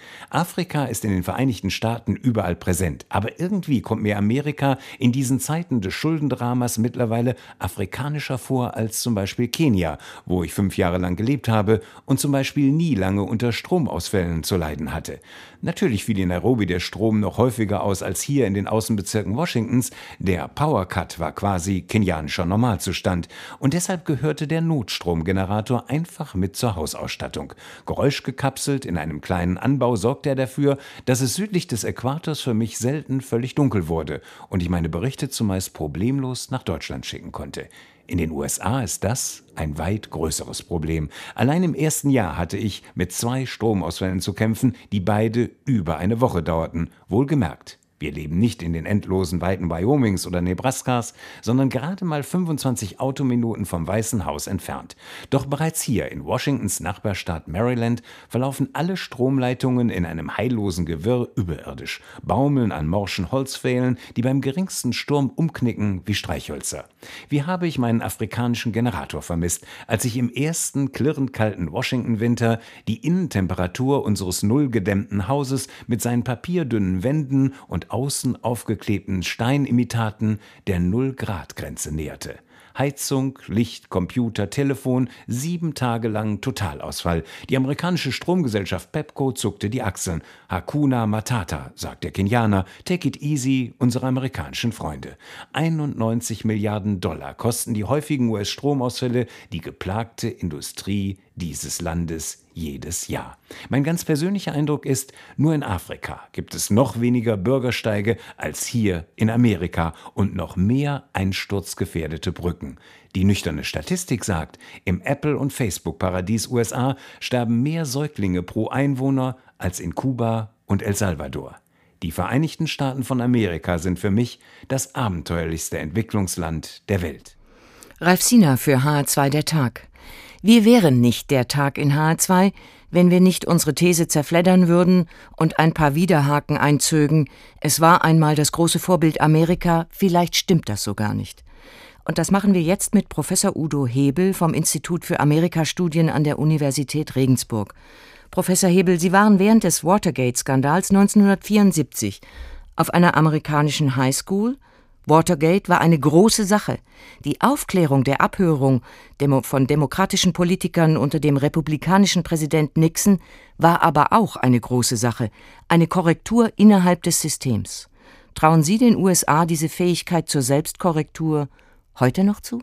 Afrika ist in den Vereinigten Staaten überall präsent, aber irgendwie kommt mir Amerika in diesen Zeiten des Schuldendramas mittlerweile afrikanischer vor als zum Beispiel Kenia, wo ich fünf Jahre lang gelebt habe und zum Beispiel nie lange unter Stromausfällen zu leiden hatte. Natürlich fiel in Nairobi der Strom noch häufiger aus als hier in den Außenbezirken Washingtons. Der Powercut war quasi kenianischer Normalzustand und deshalb gehörte der Notstromgenerator einfach mit zur Hausausstattung. Geräuschgekapselt in einem kleinen Anbau sorgte er dafür, dass es südlich des Äquators für mich selten völlig dunkel wurde und ich meine Berichte zumeist problemlos nach Deutschland schicken konnte. In den U S A ist das ein weit größeres Problem. Allein im ersten Jahr hatte ich mit zwei Stromausfällen zu kämpfen, die beide über eine Woche dauerten. Wohlgemerkt, wir leben nicht in den endlosen Weiten Wyomings oder Nebraskas, sondern gerade mal fünfundzwanzig Autominuten vom Weißen Haus entfernt. Doch bereits hier in Washingtons Nachbarstaat Maryland verlaufen alle Stromleitungen in einem heillosen Gewirr überirdisch, baumeln an morschen Holzpfählen, die beim geringsten Sturm umknicken wie Streichhölzer. Wie habe ich meinen afrikanischen Generator vermisst, als ich im ersten klirrend kalten Washington-Winter die Innentemperatur unseres nullgedämmten Hauses mit seinen papierdünnen Wänden und außen aufgeklebten Steinimitaten der Null-Grad-Grenze näherte. Heizung, Licht, Computer, Telefon, sieben Tage lang Totalausfall. Die amerikanische Stromgesellschaft Pepco zuckte die Achseln. Hakuna Matata, sagt der Kenianer, take it easy, unsere amerikanischen Freunde. einundneunzig Milliarden Dollar kosten die häufigen U S-Stromausfälle die geplagte Industrie dieses Landes jedes Jahr. Mein ganz persönlicher Eindruck ist, nur in Afrika gibt es noch weniger Bürgersteige als hier in Amerika und noch mehr einsturzgefährdete Brücken. Die nüchterne Statistik sagt, im Apple- und Facebook-Paradies U S A sterben mehr Säuglinge pro Einwohner als in Kuba und El Salvador. Die Vereinigten Staaten von Amerika sind für mich das abenteuerlichste Entwicklungsland der Welt. Ralf Siener für H A zwei der Tag. Wir wären nicht der Tag in H A zwei, wenn wir nicht unsere These zerfleddern würden und ein paar Widerhaken einzögen. Es war einmal das große Vorbild Amerika, vielleicht stimmt das so gar nicht. Und das machen wir jetzt mit Professor Udo Hebel vom Institut für Amerikastudien an der Universität Regensburg. Professor Hebel, Sie waren während des Watergate-Skandals neunzehnhundertvierundsiebzig auf einer amerikanischen Highschool. Watergate war eine große Sache. Die Aufklärung der Abhörung von demokratischen Politikern unter dem republikanischen Präsident Nixon war aber auch eine große Sache, eine Korrektur innerhalb des Systems. Trauen Sie den U S A diese Fähigkeit zur Selbstkorrektur heute noch zu?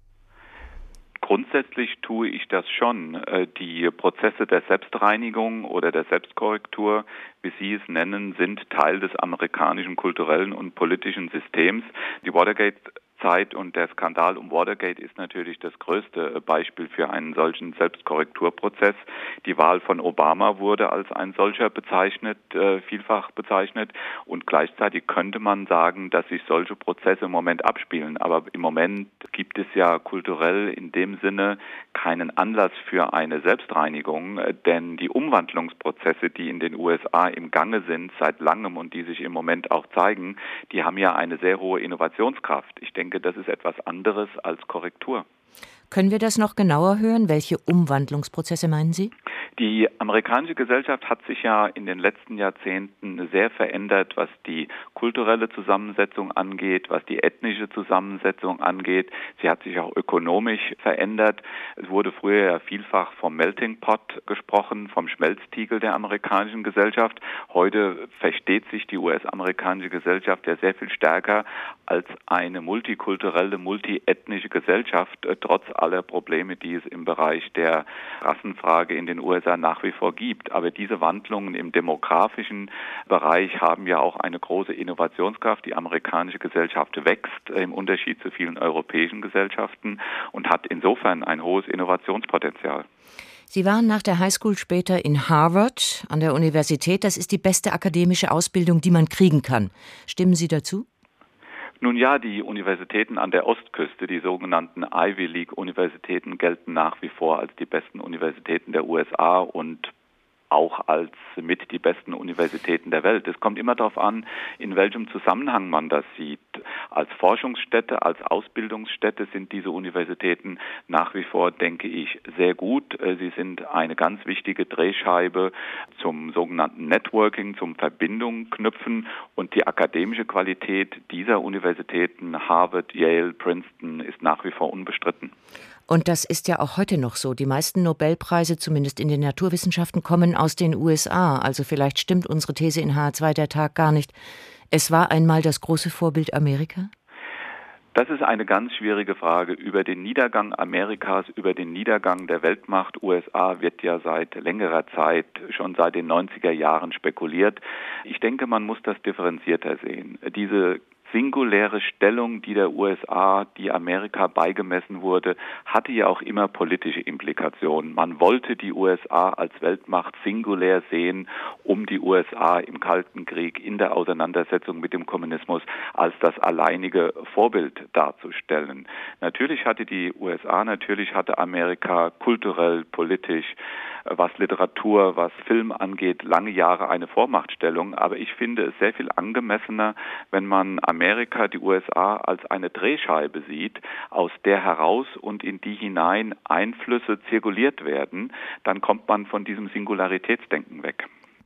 Grundsätzlich tue ich das schon. Die Prozesse der Selbstreinigung oder der Selbstkorrektur, wie Sie es nennen, sind Teil des amerikanischen kulturellen und politischen Systems. Die Watergate-Zeit und der Skandal um Watergate ist natürlich das größte Beispiel für einen solchen Selbstkorrekturprozess. Die Wahl von Obama wurde als ein solcher bezeichnet, äh, vielfach bezeichnet, und gleichzeitig könnte man sagen, dass sich solche Prozesse im Moment abspielen. Aber im Moment gibt es ja kulturell in dem Sinne keinen Anlass für eine Selbstreinigung, denn die Umwandlungsprozesse, die in den U S A im Gange sind seit langem und die sich im Moment auch zeigen, die haben ja eine sehr hohe Innovationskraft. Ich denke, das ist etwas anderes als Korrektur. Können wir das noch genauer hören? Welche Umwandlungsprozesse meinen Sie? Die amerikanische Gesellschaft hat sich ja in den letzten Jahrzehnten sehr verändert, was die kulturelle Zusammensetzung angeht, was die ethnische Zusammensetzung angeht. Sie hat sich auch ökonomisch verändert. Es wurde früher ja vielfach vom Melting Pot gesprochen, vom Schmelztiegel der amerikanischen Gesellschaft. Heute versteht sich die U S-amerikanische Gesellschaft ja sehr viel stärker als eine multikulturelle, multiethnische Gesellschaft, trotz aller Probleme, die es im Bereich der Rassenfrage in den U S A nach wie vor gibt. Aber diese Wandlungen im demografischen Bereich haben ja auch eine große Innovationskraft. Die amerikanische Gesellschaft wächst im Unterschied zu vielen europäischen Gesellschaften und hat insofern ein hohes Innovationspotenzial. Sie waren nach der Highschool später in Harvard an der Universität. Das ist die beste akademische Ausbildung, die man kriegen kann. Stimmen Sie dazu? Nun ja, die Universitäten an der Ostküste, die sogenannten Ivy League-Universitäten, gelten nach wie vor als die besten Universitäten der U S A und auch als mit die besten Universitäten der Welt. Es kommt immer darauf an, in welchem Zusammenhang man das sieht. Als Forschungsstätte, als Ausbildungsstätte sind diese Universitäten nach wie vor, denke ich, sehr gut. Sie sind eine ganz wichtige Drehscheibe zum sogenannten Networking, zum Verbindungen knüpfen, und die akademische Qualität dieser Universitäten, Harvard, Yale, Princeton, ist nach wie vor unbestritten. Und das ist ja auch heute noch so. Die meisten Nobelpreise, zumindest in den Naturwissenschaften, kommen aus den U S A. Also vielleicht stimmt unsere These in H A zwei der Tag gar nicht. Es war einmal das große Vorbild Amerika? Das ist eine ganz schwierige Frage. Über den Niedergang Amerikas, über den Niedergang der Weltmacht U S A wird ja seit längerer Zeit, schon seit den neunziger Jahren spekuliert. Ich denke, man muss das differenzierter sehen. Diese singuläre Stellung, die der U S A, die Amerika beigemessen wurde, hatte ja auch immer politische Implikationen. Man wollte die U S A als Weltmacht singulär sehen, um die U S A im Kalten Krieg in der Auseinandersetzung mit dem Kommunismus als das alleinige Vorbild darzustellen. Natürlich hatte die U S A, natürlich hatte Amerika kulturell, politisch, was Literatur, was Film angeht, lange Jahre eine Vormachtstellung. Aber ich finde es sehr viel angemessener, wenn man Amerika, die U S A, als eine Drehscheibe sieht, aus der heraus und in die hinein Einflüsse zirkuliert werden. Dann kommt man von diesem Singularitätsdenken weg.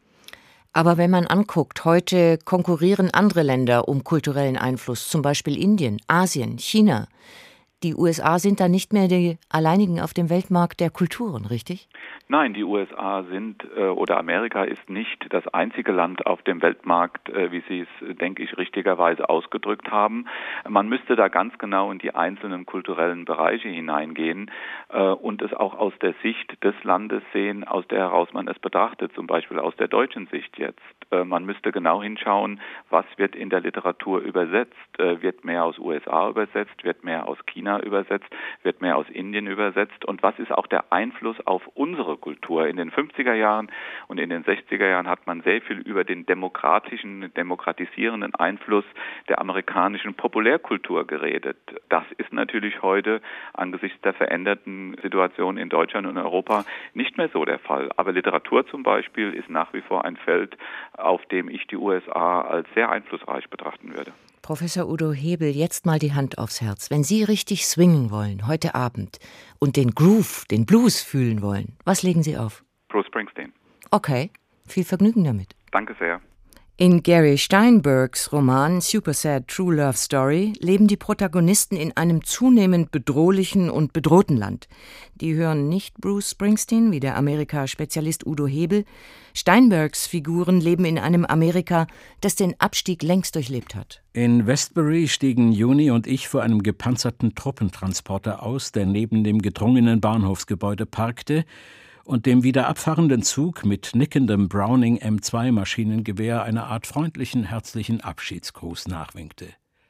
Aber wenn man anguckt, heute konkurrieren andere Länder um kulturellen Einfluss, zum Beispiel Indien, Asien, China. Die U S A sind da nicht mehr die alleinigen auf dem Weltmarkt der Kulturen, richtig? Nein, die U S A sind äh, oder Amerika ist nicht das einzige Land auf dem Weltmarkt, äh, wie Sie es, denke ich, richtigerweise ausgedrückt haben. Man müsste da ganz genau in die einzelnen kulturellen Bereiche hineingehen äh, und es auch aus der Sicht des Landes sehen, aus der heraus man es betrachtet, zum Beispiel aus der deutschen Sicht jetzt. Äh, man müsste genau hinschauen, was wird in der Literatur übersetzt. Äh, wird mehr aus U S A übersetzt, wird mehr aus China übersetzt, wird mehr aus Indien übersetzt, und was ist auch der Einfluss auf unsere Kultur? In den fünfziger Jahren und in den sechziger Jahren hat man sehr viel über den demokratischen, demokratisierenden Einfluss der amerikanischen Populärkultur geredet. Das ist natürlich heute angesichts der veränderten Situation in Deutschland und Europa nicht mehr so der Fall. Aber Literatur zum Beispiel ist nach wie vor ein Feld, auf dem ich die U S A als sehr einflussreich betrachten würde. Professor Udo Hebel, jetzt mal die Hand aufs Herz. Wenn Sie richtig swingen wollen, heute Abend, und den Groove, den Blues fühlen wollen, was legen Sie auf? Bruce Springsteen. Okay, viel Vergnügen damit. Danke sehr. In Gary Steinbergs Roman Super Sad True Love Story leben die Protagonisten in einem zunehmend bedrohlichen und bedrohten Land. Die hören nicht Bruce Springsteen wie der Amerika-Spezialist Udo Hebel. Steinbergs Figuren leben in einem Amerika, das den Abstieg längst durchlebt hat. In Westbury stiegen Juni und ich vor einem gepanzerten Truppentransporter aus, der neben dem gedrungenen Bahnhofsgebäude parkte und dem wieder abfahrenden Zug mit nickendem Browning M zwei Maschinengewehr eine Art freundlichen, herzlichen Abschiedsgruß nachwinkte.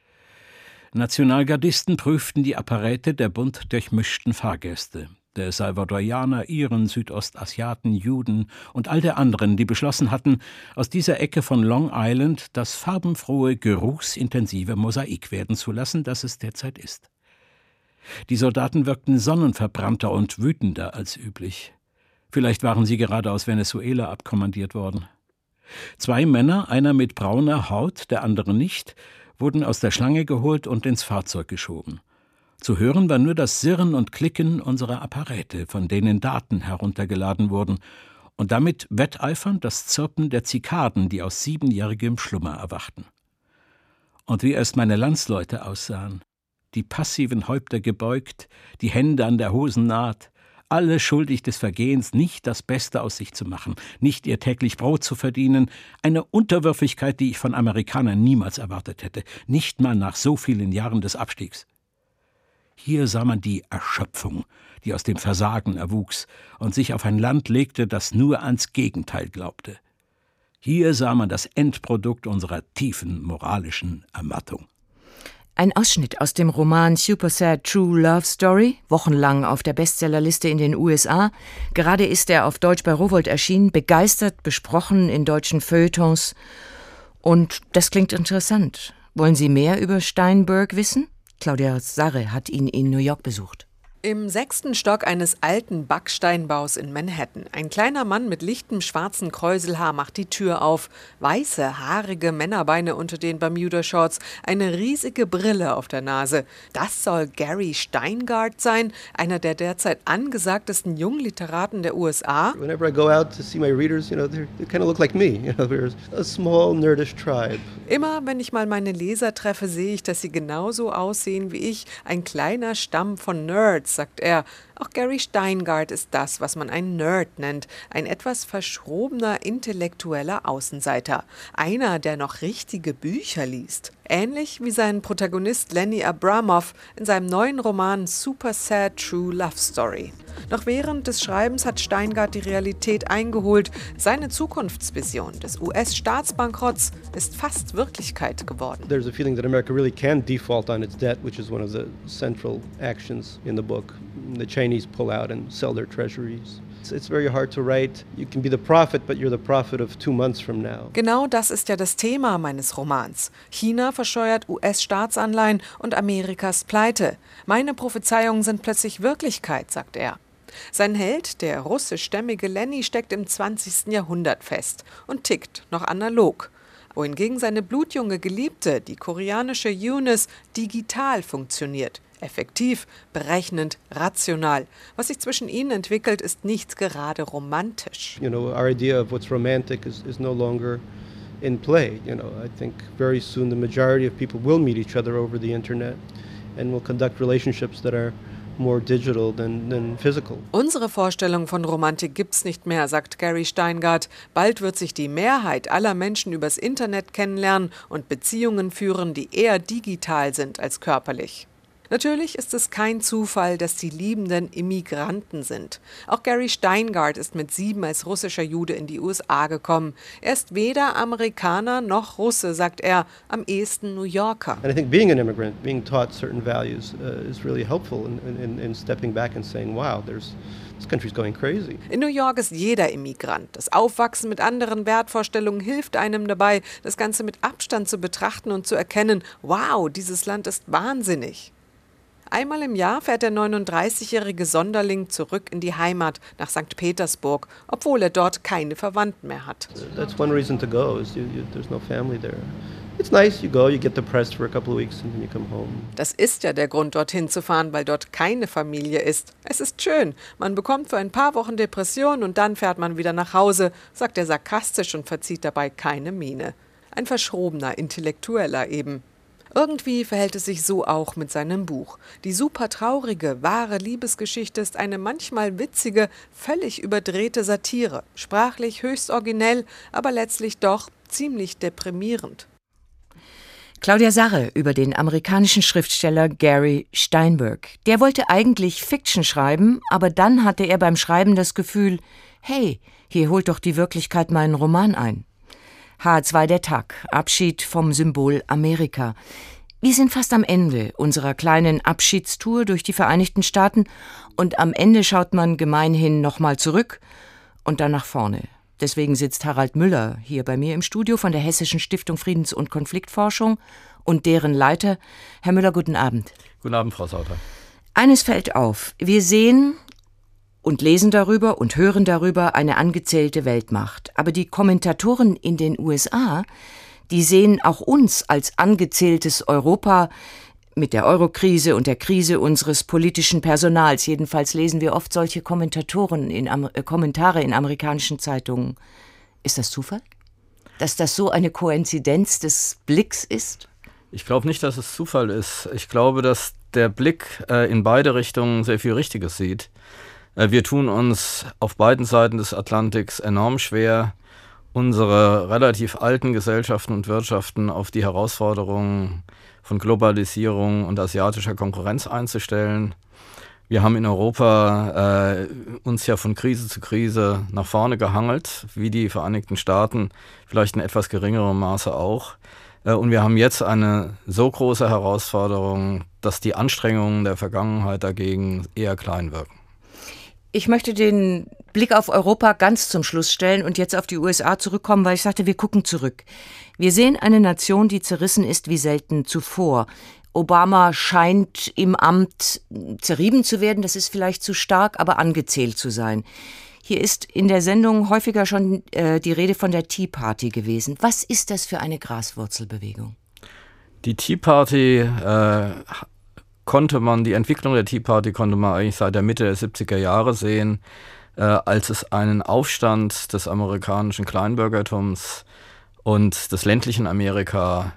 Nationalgardisten prüften die Apparate der bunt durchmischten Fahrgäste, der Salvadorianer, Iren, Südostasiaten, Juden und all der anderen, die beschlossen hatten, aus dieser Ecke von Long Island das farbenfrohe, geruchsintensive Mosaik werden zu lassen, das es derzeit ist. Die Soldaten wirkten sonnenverbrannter und wütender als üblich. Vielleicht waren sie gerade aus Venezuela abkommandiert worden. Zwei Männer, einer mit brauner Haut, der andere nicht, wurden aus der Schlange geholt und ins Fahrzeug geschoben. Zu hören war nur das Sirren und Klicken unserer Apparate, von denen Daten heruntergeladen wurden, und damit wetteifernd das Zirpen der Zikaden, die aus siebenjährigem Schlummer erwachten. Und wie erst meine Landsleute aussahen, die passiven Häupter gebeugt, die Hände an der Hosennaht, alle schuldig des Vergehens, nicht das Beste aus sich zu machen, nicht ihr täglich Brot zu verdienen, eine Unterwürfigkeit, die ich von Amerikanern niemals erwartet hätte, nicht mal nach so vielen Jahren des Abstiegs. Hier sah man die Erschöpfung, die aus dem Versagen erwuchs und sich auf ein Land legte, das nur ans Gegenteil glaubte. Hier sah man das Endprodukt unserer tiefen moralischen Ermattung. Ein Ausschnitt aus dem Roman Super Sad True Love Story, wochenlang auf der Bestsellerliste in den U S A. Gerade ist er auf Deutsch bei Rowohlt erschienen, begeistert besprochen in deutschen Feuilletons. Und das klingt interessant. Wollen Sie mehr über Steinberg wissen? Claudia Sarre hat ihn in New York besucht. Im sechsten Stock eines alten Backsteinbaus in Manhattan. Ein kleiner Mann mit lichtem schwarzen Kräuselhaar macht die Tür auf. Weiße, haarige Männerbeine unter den Bermuda-Shorts, eine riesige Brille auf der Nase. Das soll Gary Steingart sein, einer der derzeit angesagtesten Jungliteraten der U S A. Whenever I go out to see my readers, you know, they kind of look like me. You know, we're a small nerdish tribe. Immer, wenn ich mal meine Leser treffe, sehe ich, dass sie genauso aussehen wie ich. Ein kleiner Stamm von Nerds, sagt er. Auch Gary Steingart ist das, was man einen Nerd nennt. Ein etwas verschrobener, intellektueller Außenseiter. Einer, der noch richtige Bücher liest. Ähnlich wie sein Protagonist Lenny Abramoff in seinem neuen Roman Super Sad True Love Story. Noch während des Schreibens hat Steingart die Realität eingeholt. Seine Zukunftsvision des U S-Staatsbankrotts ist fast Wirklichkeit geworden. There's a feeling that America really can default on its debt, which is one of the central actions in the book. The Chinese pull out and sell their treasuries. It's very hard to write. You can be the prophet, but you're the prophet of two months from now. Genau das ist ja das Thema meines Romans. China verscheuert U S-Staatsanleihen und Amerikas Pleite. Meine Prophezeiungen sind plötzlich Wirklichkeit, sagt er. Sein Held, der russischstämmige Lenny, steckt im zwanzigsten Jahrhundert fest und tickt noch analog. Wohingegen seine blutjunge Geliebte, die koreanische Eunice, digital funktioniert. Effektiv, berechnend, rational. Was sich zwischen ihnen entwickelt, ist nicht gerade romantisch. You know, our idea of what's romantic is, is no longer in play. You know, I think very soon the majority of people will meet each other over the internet and will conduct relationships that are more digital than, than physical. Unsere Vorstellung von Romantik gibt's nicht mehr, sagt Gary Steingart. Bald wird sich die Mehrheit aller Menschen übers Internet kennenlernen und Beziehungen führen, die eher digital sind als körperlich. Natürlich ist es kein Zufall, dass die Liebenden Immigranten sind. Auch Gary Steingart ist mit sieben als russischer Jude in die U S A gekommen. Er ist weder Amerikaner noch Russe, sagt er, am ehesten New Yorker. And I think being an immigrant, being taught certain values uh, is really helpful in, in, in stepping back and saying, wow, there's this country's going crazy. In New York ist jeder Immigrant. Das Aufwachsen mit anderen Wertvorstellungen hilft einem dabei, das Ganze mit Abstand zu betrachten und zu erkennen, wow, dieses Land ist wahnsinnig. Einmal im Jahr fährt der neununddreißigjährige Sonderling zurück in die Heimat nach Sankt Petersburg, obwohl er dort keine Verwandten mehr hat. That's one reason to go, is you, you, there's no family there. It's nice, you go, you get depressed for a couple of weeks and then you come home. Das ist ja der Grund, dorthin zu fahren, weil dort keine Familie ist. Es ist schön, man bekommt für ein paar Wochen Depression und dann fährt man wieder nach Hause, sagt er sarkastisch und verzieht dabei keine Miene. Ein verschrobener Intellektueller eben. Irgendwie verhält es sich so auch mit seinem Buch. Die super traurige, wahre Liebesgeschichte ist eine manchmal witzige, völlig überdrehte Satire. Sprachlich höchst originell, aber letztlich doch ziemlich deprimierend. Claudia Sarre über den amerikanischen Schriftsteller Gary Steinberg. Der wollte eigentlich Fiction schreiben, aber dann hatte er beim Schreiben das Gefühl, hey, hier holt doch die Wirklichkeit meinen Roman ein. H zwei der Tag, Abschied vom Symbol Amerika. Wir sind fast am Ende unserer kleinen Abschiedstour durch die Vereinigten Staaten und am Ende schaut man gemeinhin nochmal zurück und dann nach vorne. Deswegen sitzt Harald Müller hier bei mir im Studio von der Hessischen Stiftung Friedens- und Konfliktforschung und deren Leiter. Herr Müller, guten Abend. Guten Abend, Frau Sauter. Eines fällt auf, wir sehen und lesen darüber und hören darüber eine angezählte Weltmacht. Aber die Kommentatoren in den U S A, die sehen auch uns als angezähltes Europa mit der Eurokrise und der Krise unseres politischen Personals. Jedenfalls lesen wir oft solche Kommentatoren in äh, Kommentare in amerikanischen Zeitungen. Ist das Zufall? Dass das so eine Koinzidenz des Blicks ist? Ich glaube nicht, dass es Zufall ist. Ich glaube, dass der Blick äh, in beide Richtungen sehr viel Richtiges sieht. Wir tun uns auf beiden Seiten des Atlantiks enorm schwer, unsere relativ alten Gesellschaften und Wirtschaften auf die Herausforderungen von Globalisierung und asiatischer Konkurrenz einzustellen. Wir haben in Europa äh, uns ja von Krise zu Krise nach vorne gehangelt, wie die Vereinigten Staaten, vielleicht in etwas geringerem Maße auch. Äh, und wir haben jetzt eine so große Herausforderung, dass die Anstrengungen der Vergangenheit dagegen eher klein wirken. Ich möchte den Blick auf Europa ganz zum Schluss stellen und jetzt auf die U S A zurückkommen, weil ich sagte, wir gucken zurück. Wir sehen eine Nation, die zerrissen ist wie selten zuvor. Obama scheint im Amt zerrieben zu werden, das ist vielleicht zu stark, aber angezählt zu sein. Hier ist in der Sendung häufiger schon äh, die Rede von der Tea Party gewesen. Was ist das für eine Graswurzelbewegung? Die Tea Party äh, konnte man, die Entwicklung der Tea Party konnte man eigentlich seit der Mitte der siebziger Jahre sehen, äh, als es einen Aufstand des amerikanischen Kleinbürgertums und des ländlichen Amerika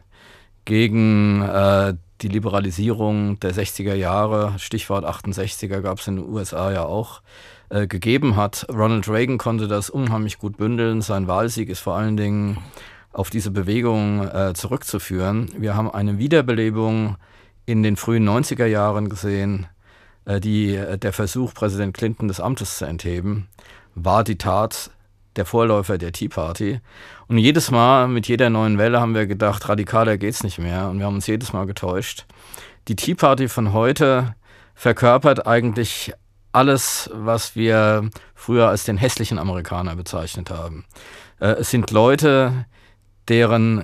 gegen äh, die Liberalisierung der sechziger Jahre, Stichwort achtundsechziger, gab es in den U S A ja auch, äh, gegeben hat. Ronald Reagan konnte das unheimlich gut bündeln. Sein Wahlsieg ist vor allen Dingen auf diese Bewegung äh, zurückzuführen. Wir haben eine Wiederbelebung in den frühen neunziger Jahren gesehen, äh, die, äh, der Versuch, Präsident Clinton des Amtes zu entheben, war die Tat der Vorläufer der Tea Party. Und jedes Mal, mit jeder neuen Welle, haben wir gedacht, radikaler geht's nicht mehr. Und wir haben uns jedes Mal getäuscht. Die Tea Party von heute verkörpert eigentlich alles, was wir früher als den hässlichen Amerikaner bezeichnet haben. Äh, es sind Leute, deren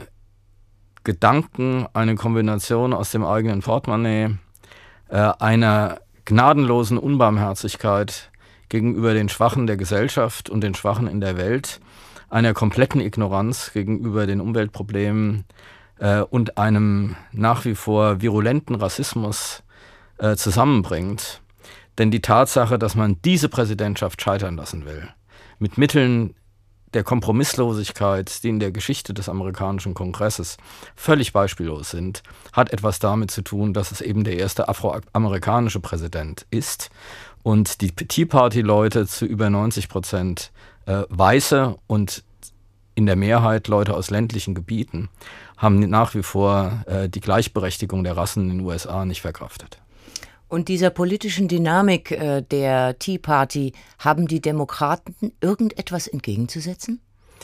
Gedanken eine Kombination aus dem eigenen Portemonnaie, äh, einer gnadenlosen Unbarmherzigkeit gegenüber den Schwachen der Gesellschaft und den Schwachen in der Welt, einer kompletten Ignoranz gegenüber den Umweltproblemen äh, und einem nach wie vor virulenten Rassismus äh, zusammenbringt. Denn die Tatsache, dass man diese Präsidentschaft scheitern lassen will, mit Mitteln der Kompromisslosigkeit, die in der Geschichte des amerikanischen Kongresses völlig beispiellos sind, hat etwas damit zu tun, dass es eben der erste afroamerikanische Präsident ist und die Tea Party-Leute zu über neunzig Prozent äh, Weiße und in der Mehrheit Leute aus ländlichen Gebieten haben nach wie vor äh, die Gleichberechtigung der Rassen in den U S A nicht verkraftet. Und dieser politischen Dynamik äh, der Tea Party, haben die Demokraten irgendetwas entgegenzusetzen?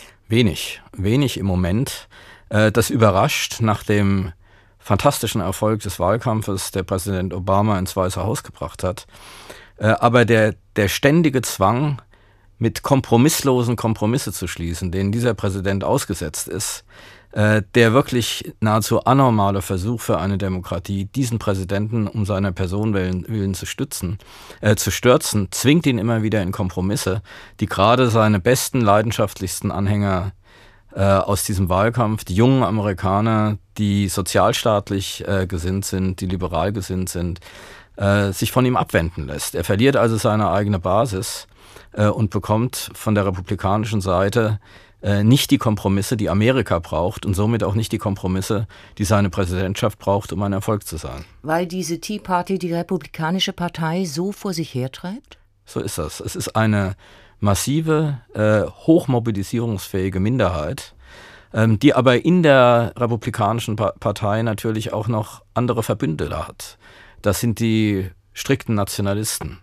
Wenig, wenig im Moment. Äh, das überrascht nach dem fantastischen Erfolg des Wahlkampfes, der Präsident Obama ins Weiße Haus gebracht hat. Äh, aber der, der ständige Zwang, mit kompromisslosen Kompromisse zu schließen, denen dieser Präsident ausgesetzt ist, äh, der wirklich nahezu anormale Versuch für eine Demokratie, diesen Präsidenten um seiner Person willen, willen zu stützen, äh, zu stürzen, zwingt ihn immer wieder in Kompromisse, die gerade seine besten, leidenschaftlichsten Anhänger äh, aus diesem Wahlkampf, die jungen Amerikaner, die sozialstaatlich äh, gesinnt sind, die liberal gesinnt sind, äh, sich von ihm abwenden lässt. Er verliert also seine eigene Basis äh, und bekommt von der republikanischen Seite nicht die Kompromisse, die Amerika braucht und somit auch nicht die Kompromisse, die seine Präsidentschaft braucht, um ein Erfolg zu sein. Weil diese Tea Party die Republikanische Partei so vor sich hertreibt? So ist das. Es ist eine massive, äh, hochmobilisierungsfähige Minderheit, ähm, die aber in der Republikanischen pa- Partei natürlich auch noch andere Verbündete hat. Das sind die strikten Nationalisten.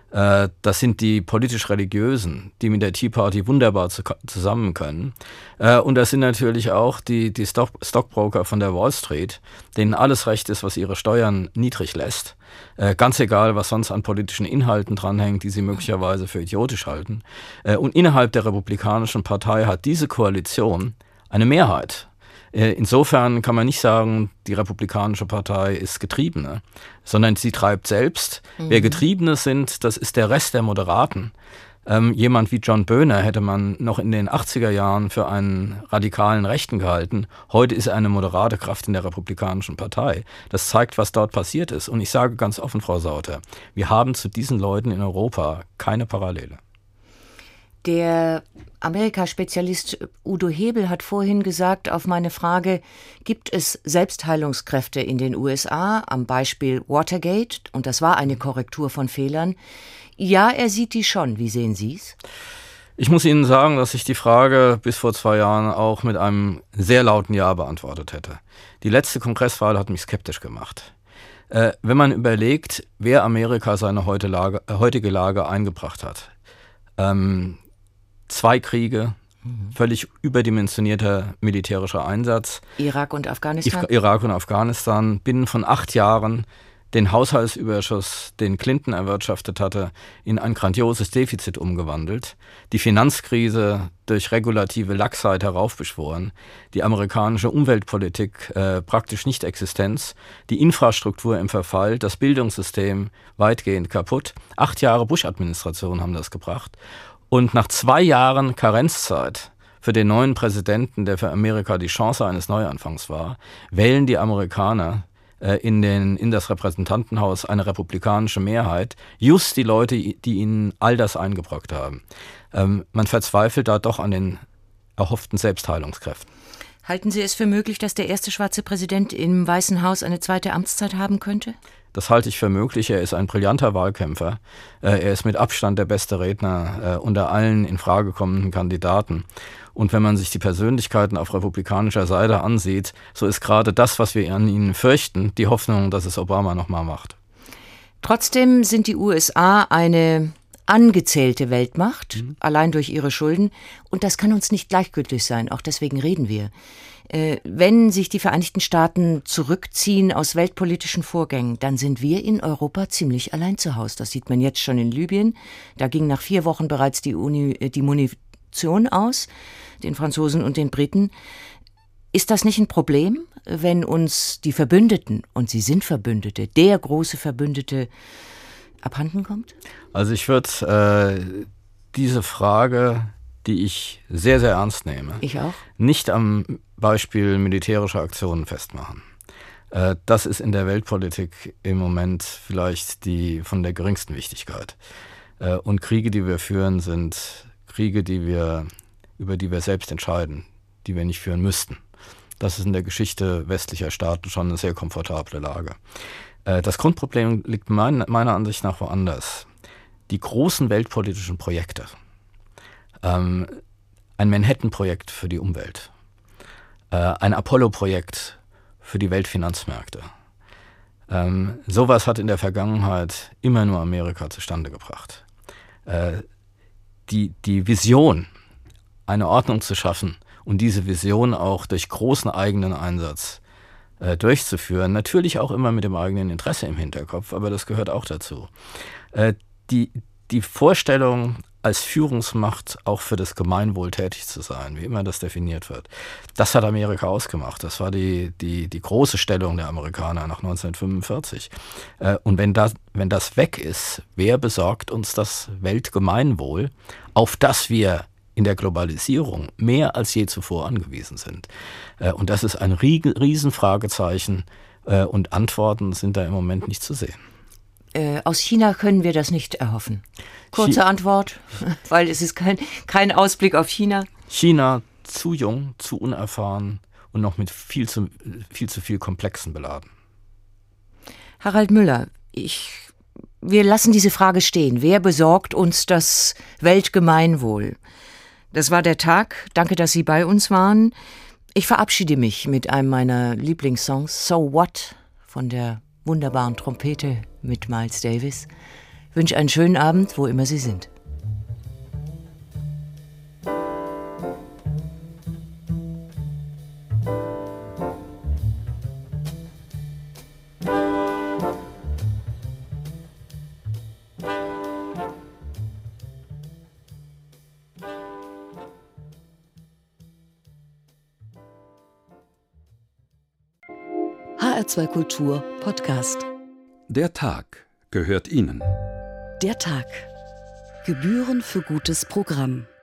Das sind die politisch-religiösen, die mit der Tea Party wunderbar zu, zusammen können. Und das sind natürlich auch die, die Stock, Stockbroker von der Wall Street, denen alles recht ist, was ihre Steuern niedrig lässt. Ganz egal, was sonst an politischen Inhalten dranhängt, die sie möglicherweise für idiotisch halten. Und innerhalb der Republikanischen Partei hat diese Koalition eine Mehrheit. Insofern kann man nicht sagen, die Republikanische Partei ist Getriebene, sondern sie treibt selbst. Mhm. Wer Getriebene sind, das ist der Rest der Moderaten. Ähm, jemand wie John Boehner hätte man noch in den achtziger Jahren für einen radikalen Rechten gehalten. Heute ist er eine moderate Kraft in der Republikanischen Partei. Das zeigt, was dort passiert ist. Und ich sage ganz offen, Frau Sauter, wir haben zu diesen Leuten in Europa keine Parallele. Der Amerika-Spezialist Udo Hebel hat vorhin gesagt, auf meine Frage, gibt es Selbstheilungskräfte in den U S A, am Beispiel Watergate, und das war eine Korrektur von Fehlern. Ja, er sieht die schon. Wie sehen Sie es? Ich muss Ihnen sagen, dass ich die Frage bis vor zwei Jahren auch mit einem sehr lauten Ja beantwortet hätte. Die letzte Kongresswahl hat mich skeptisch gemacht. Äh, wenn man überlegt, wer Amerika seine heute Lage, äh, heutige Lage eingebracht hat, ähm, Zwei Kriege, mhm. völlig überdimensionierter militärischer Einsatz. Irak und Afghanistan? Irak und Afghanistan. Binnen von acht Jahren den Haushaltsüberschuss, den Clinton erwirtschaftet hatte, in ein grandioses Defizit umgewandelt, die Finanzkrise durch regulative Laxheit heraufbeschworen, die amerikanische Umweltpolitik äh, praktisch nicht existenz, die Infrastruktur im Verfall, das Bildungssystem weitgehend kaputt. Acht Jahre Bush-Administration haben das gebracht. Und nach zwei Jahren Karenzzeit für den neuen Präsidenten, der für Amerika die Chance eines Neuanfangs war, wählen die Amerikaner in, den, in das Repräsentantenhaus eine republikanische Mehrheit, just die Leute, die ihnen all das eingebrockt haben. Ähm, man verzweifelt da doch an den erhofften Selbstheilungskräften. Halten Sie es für möglich, dass der erste schwarze Präsident im Weißen Haus eine zweite Amtszeit haben könnte? Das halte ich für möglich. Er ist ein brillanter Wahlkämpfer. Äh, er ist mit Abstand der beste Redner äh, unter allen in Frage kommenden Kandidaten. Und wenn man sich die Persönlichkeiten auf republikanischer Seite ansieht, so ist gerade das, was wir an ihnen fürchten, die Hoffnung, dass es Obama nochmal macht. Trotzdem sind die U S A eine angezählte Weltmacht, mhm. allein durch ihre Schulden. Und das kann uns nicht gleichgültig sein, auch deswegen reden wir. Äh, wenn sich die Vereinigten Staaten zurückziehen aus weltpolitischen Vorgängen, dann sind wir in Europa ziemlich allein zu Hause. Das sieht man jetzt schon in Libyen. Da ging nach vier Wochen bereits die, Uni, die Munition aus, den Franzosen und den Briten. Ist das nicht ein Problem, wenn uns die Verbündeten, und sie sind Verbündete, der große Verbündete, abhanden kommt? Also ich würde äh, diese Frage, die ich sehr, sehr ernst nehme, ich auch, nicht am Beispiel militärischer Aktionen festmachen. Äh, das ist in der Weltpolitik im Moment vielleicht die von der geringsten Wichtigkeit. Äh, und Kriege, die wir führen, sind Kriege, die wir, über die wir selbst entscheiden, die wir nicht führen müssten. Das ist in der Geschichte westlicher Staaten schon eine sehr komfortable Lage. Das Grundproblem liegt mein, meiner Ansicht nach woanders. Die großen weltpolitischen Projekte, ähm, ein Manhattan-Projekt für die Umwelt, äh, ein Apollo-Projekt für die Weltfinanzmärkte, ähm, sowas hat in der Vergangenheit immer nur Amerika zustande gebracht. Äh, die, die Vision, eine Ordnung zu schaffen und diese Vision auch durch großen eigenen Einsatz durchzuführen. Natürlich auch immer mit dem eigenen Interesse im Hinterkopf, aber das gehört auch dazu. Äh, die, die Vorstellung, als Führungsmacht auch für das Gemeinwohl tätig zu sein, wie immer das definiert wird, das hat Amerika ausgemacht. Das war die, die, die große Stellung der Amerikaner nach neunzehnhundertfünfundvierzig. Äh, und wenn das, wenn das weg ist, wer besorgt uns das Weltgemeinwohl, auf das wir in der Globalisierung mehr als je zuvor angewiesen sind. Und das ist ein Riesenfragezeichen und Antworten sind da im Moment nicht zu sehen. Äh, aus China können wir das nicht erhoffen. Kurze Chi- Antwort, weil es ist kein, kein Ausblick auf China. China zu jung, zu unerfahren und noch mit viel zu viel, zu viel Komplexen beladen. Harald Müller, ich, wir lassen diese Frage stehen. Wer besorgt uns das Weltgemeinwohl? Das war der Tag. Danke, dass Sie bei uns waren. Ich verabschiede mich mit einem meiner Lieblingssongs, So What, von der wunderbaren Trompete mit Miles Davis. Ich wünsche einen schönen Abend, wo immer Sie sind. H R zwei Kultur Podcast. Der Tag gehört Ihnen. Der Tag. Gebühren für gutes Programm.